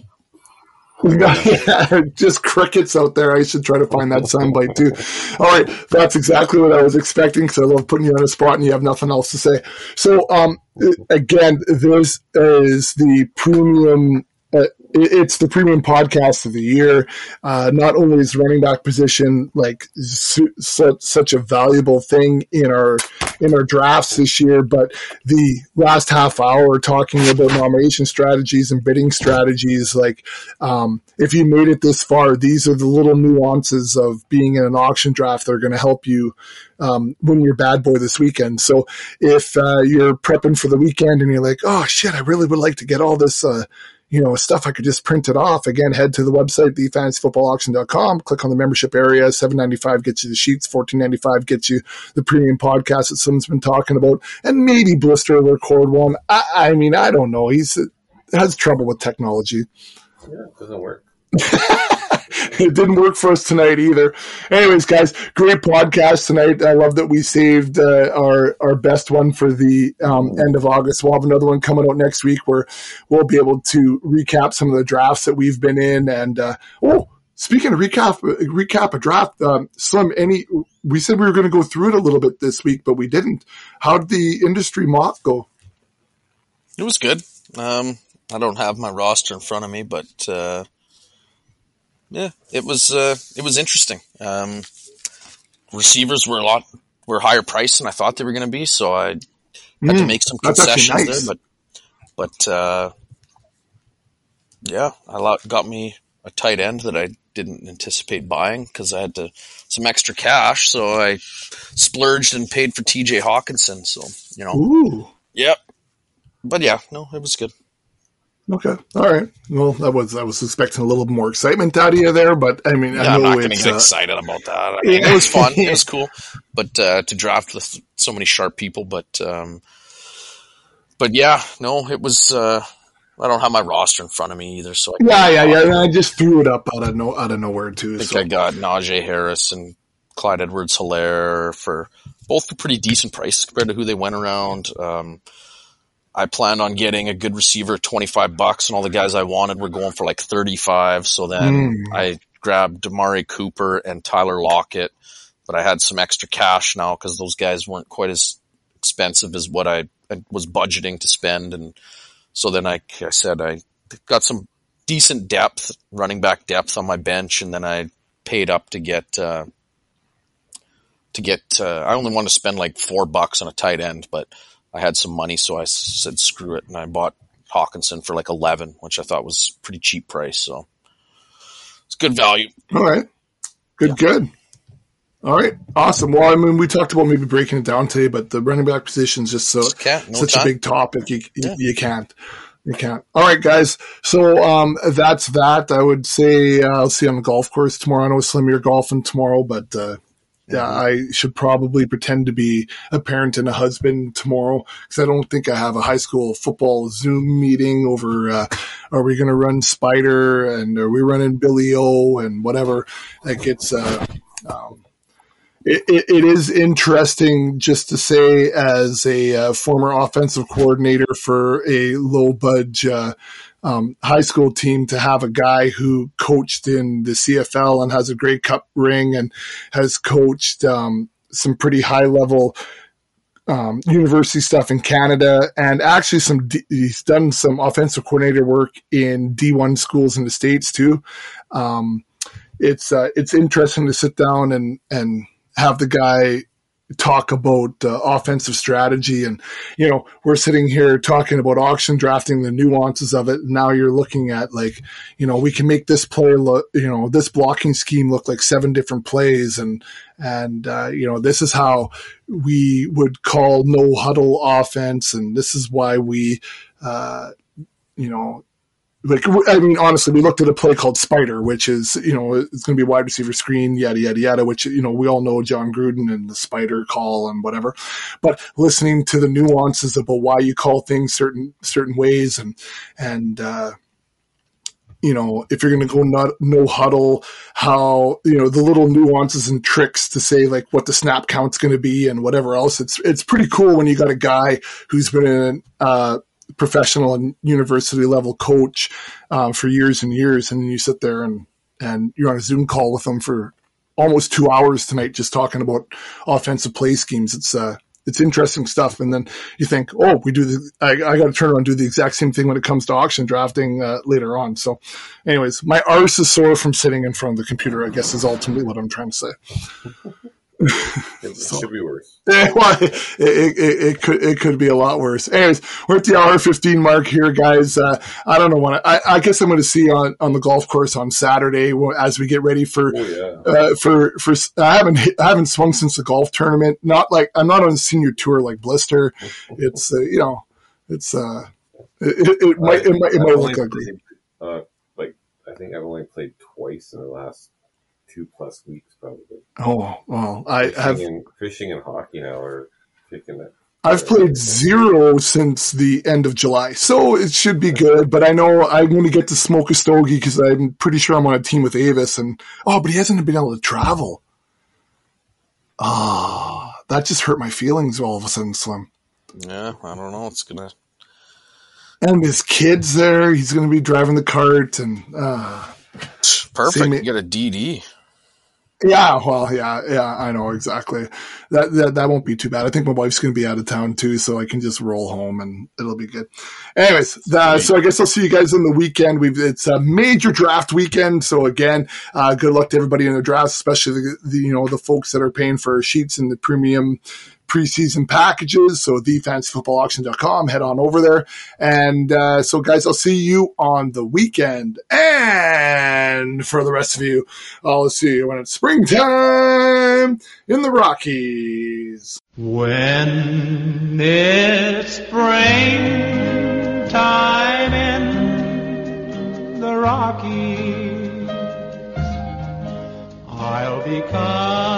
Just crickets out there. I should try to find that soundbite too. All right, that's exactly what I was expecting because I love putting you on a spot and you have nothing else to say. So again, this is the premium. It's the premium podcast of the year. Not only is running back position like such a valuable thing in our drafts this year, but the last half hour talking about nomination strategies and bidding strategies. Like, if you made it this far, these are the little nuances of being in an auction draft that are going to help you win your bad boy this weekend. So if you're prepping for the weekend and you're like, oh shit, I really would like to get all this stuff, I could just print it off. Again, head to the website, thefantasyfootballauction.com, click on the membership area. $7.95 gets you the sheets, $14.95 gets you the premium podcast that someone's been talking about, and maybe Blister will record one. I mean, I don't know. He has trouble with technology. Yeah, it doesn't work. It didn't work for us tonight either. Anyways, guys, great podcast tonight. I love that we saved our best one for the end of August. We'll have another one coming out next week where we'll be able to recap some of the drafts that we've been in. And speaking of recap a draft, Slim, we said we were going to go through it a little bit this week, but we didn't. How did the industry mock go? It was good. I don't have my roster in front of me, but yeah, it was interesting. Receivers were higher priced than I thought they were going to be, so I had to make some concessions nice. there. But got me a tight end that I didn't anticipate buying because I had some extra cash, so I splurged and paid for TJ Hawkinson. So Ooh. Yep. But yeah, no, it was good. Okay. All right. Well, I was expecting a little more excitement out of you there, but I mean, I'm not going to get excited about that. I mean, it was fun. It was cool, but to draft with so many sharp people, but yeah, no, it was. I don't have my roster in front of me either, so I just threw it up out of nowhere too. I think I got Najee Harris and Clyde Edwards-Helaire for both a pretty decent price compared to who they went around. I planned on getting a good receiver at $25, and all the guys I wanted were going for like 35. So then I grabbed Amari Cooper and Tyler Lockett, but I had some extra cash now because those guys weren't quite as expensive as what I was budgeting to spend. And so then, like I said, I got some decent depth, running back depth on my bench, and then I paid up to get. I only wanted to spend like $4 on a tight end, but I had some money, so I said screw it, and I bought Hawkinson for like 11, which I thought was pretty cheap price. So it's good value. All right, good. All right, awesome. Well, I mean, we talked about maybe breaking it down today, but the running back position is just such a big topic. You can't. All right, guys. So that's that. I would say I'll see you on the golf course tomorrow. I know Slim, you're golfing tomorrow, but I should probably pretend to be a parent and a husband tomorrow, because I don't think I have a high school football Zoom meeting over, are we going to run Spider and are we running Billy O and whatever. Like it is interesting, just to say, as a former offensive coordinator for a low budge high school team, to have a guy who coached in the CFL and has a Grey Cup ring and has coached some pretty high level university stuff in Canada, and actually he's done some offensive coordinator work in D1 schools in the States too. It's interesting to sit down and have the guy talk about offensive strategy. And, we're sitting here talking about auction drafting, the nuances of it. Now you're looking at, like, we can make this player look, this blocking scheme look like 7 different plays. And this is how we would call no huddle offense. And this is why we, honestly, we looked at a play called Spider, which is, it's going to be a wide receiver screen, yada, yada, yada, which, we all know John Gruden and the Spider call and whatever. But listening to the nuances about why you call things certain ways and if you're going to go no huddle, how, the little nuances and tricks to say, like, what the snap count's going to be and whatever else. It's pretty cool when you got a guy who's been in professional and university level coach for years and years, and then you sit there and you're on a Zoom call with them for almost 2 hours tonight, just talking about offensive play schemes. It's interesting stuff. And then you think, oh, I got to turn around and do the exact same thing when it comes to auction drafting later on. So anyways, my arse is sore from sitting in front of the computer, I guess, is ultimately what I'm trying to say. It should be worse. Well, it could be a lot worse. Anyways, we're at the hour 15 mark here, guys. I don't know when I guess I'm going to see you on the golf course on Saturday as we get ready for I haven't swung since the golf tournament. I'm not on a senior tour like Blister. It's it might look ugly. I think I've only played twice in the last 2+ weeks, probably. Oh, well, fishing and hockey now are kicking it. I've played 0 since the end of July, so it should be good. But I know I'm going to get to smoke a stogie because I'm pretty sure I'm on a team with Avis, but he hasn't been able to travel. That just hurt my feelings all of a sudden, Slim. Yeah, I don't know. It's gonna. And his kid's there. He's going to be driving the cart, and perfect. You get a DD. Yeah, well, yeah, I know exactly. That won't be too bad. I think my wife's going to be out of town too, so I can just roll home and it'll be good. Anyways, so I guess I'll see you guys in the weekend. It's a major draft weekend, so again, good luck to everybody in the drafts, especially the folks that are paying for sheets in the premium preseason packages. So thefantasyfootballauction.com, head on over there. And so guys, I'll see you on the weekend. And for the rest of you, I'll see you when it's springtime in the Rockies. When it's springtime in the Rockies, I'll be coming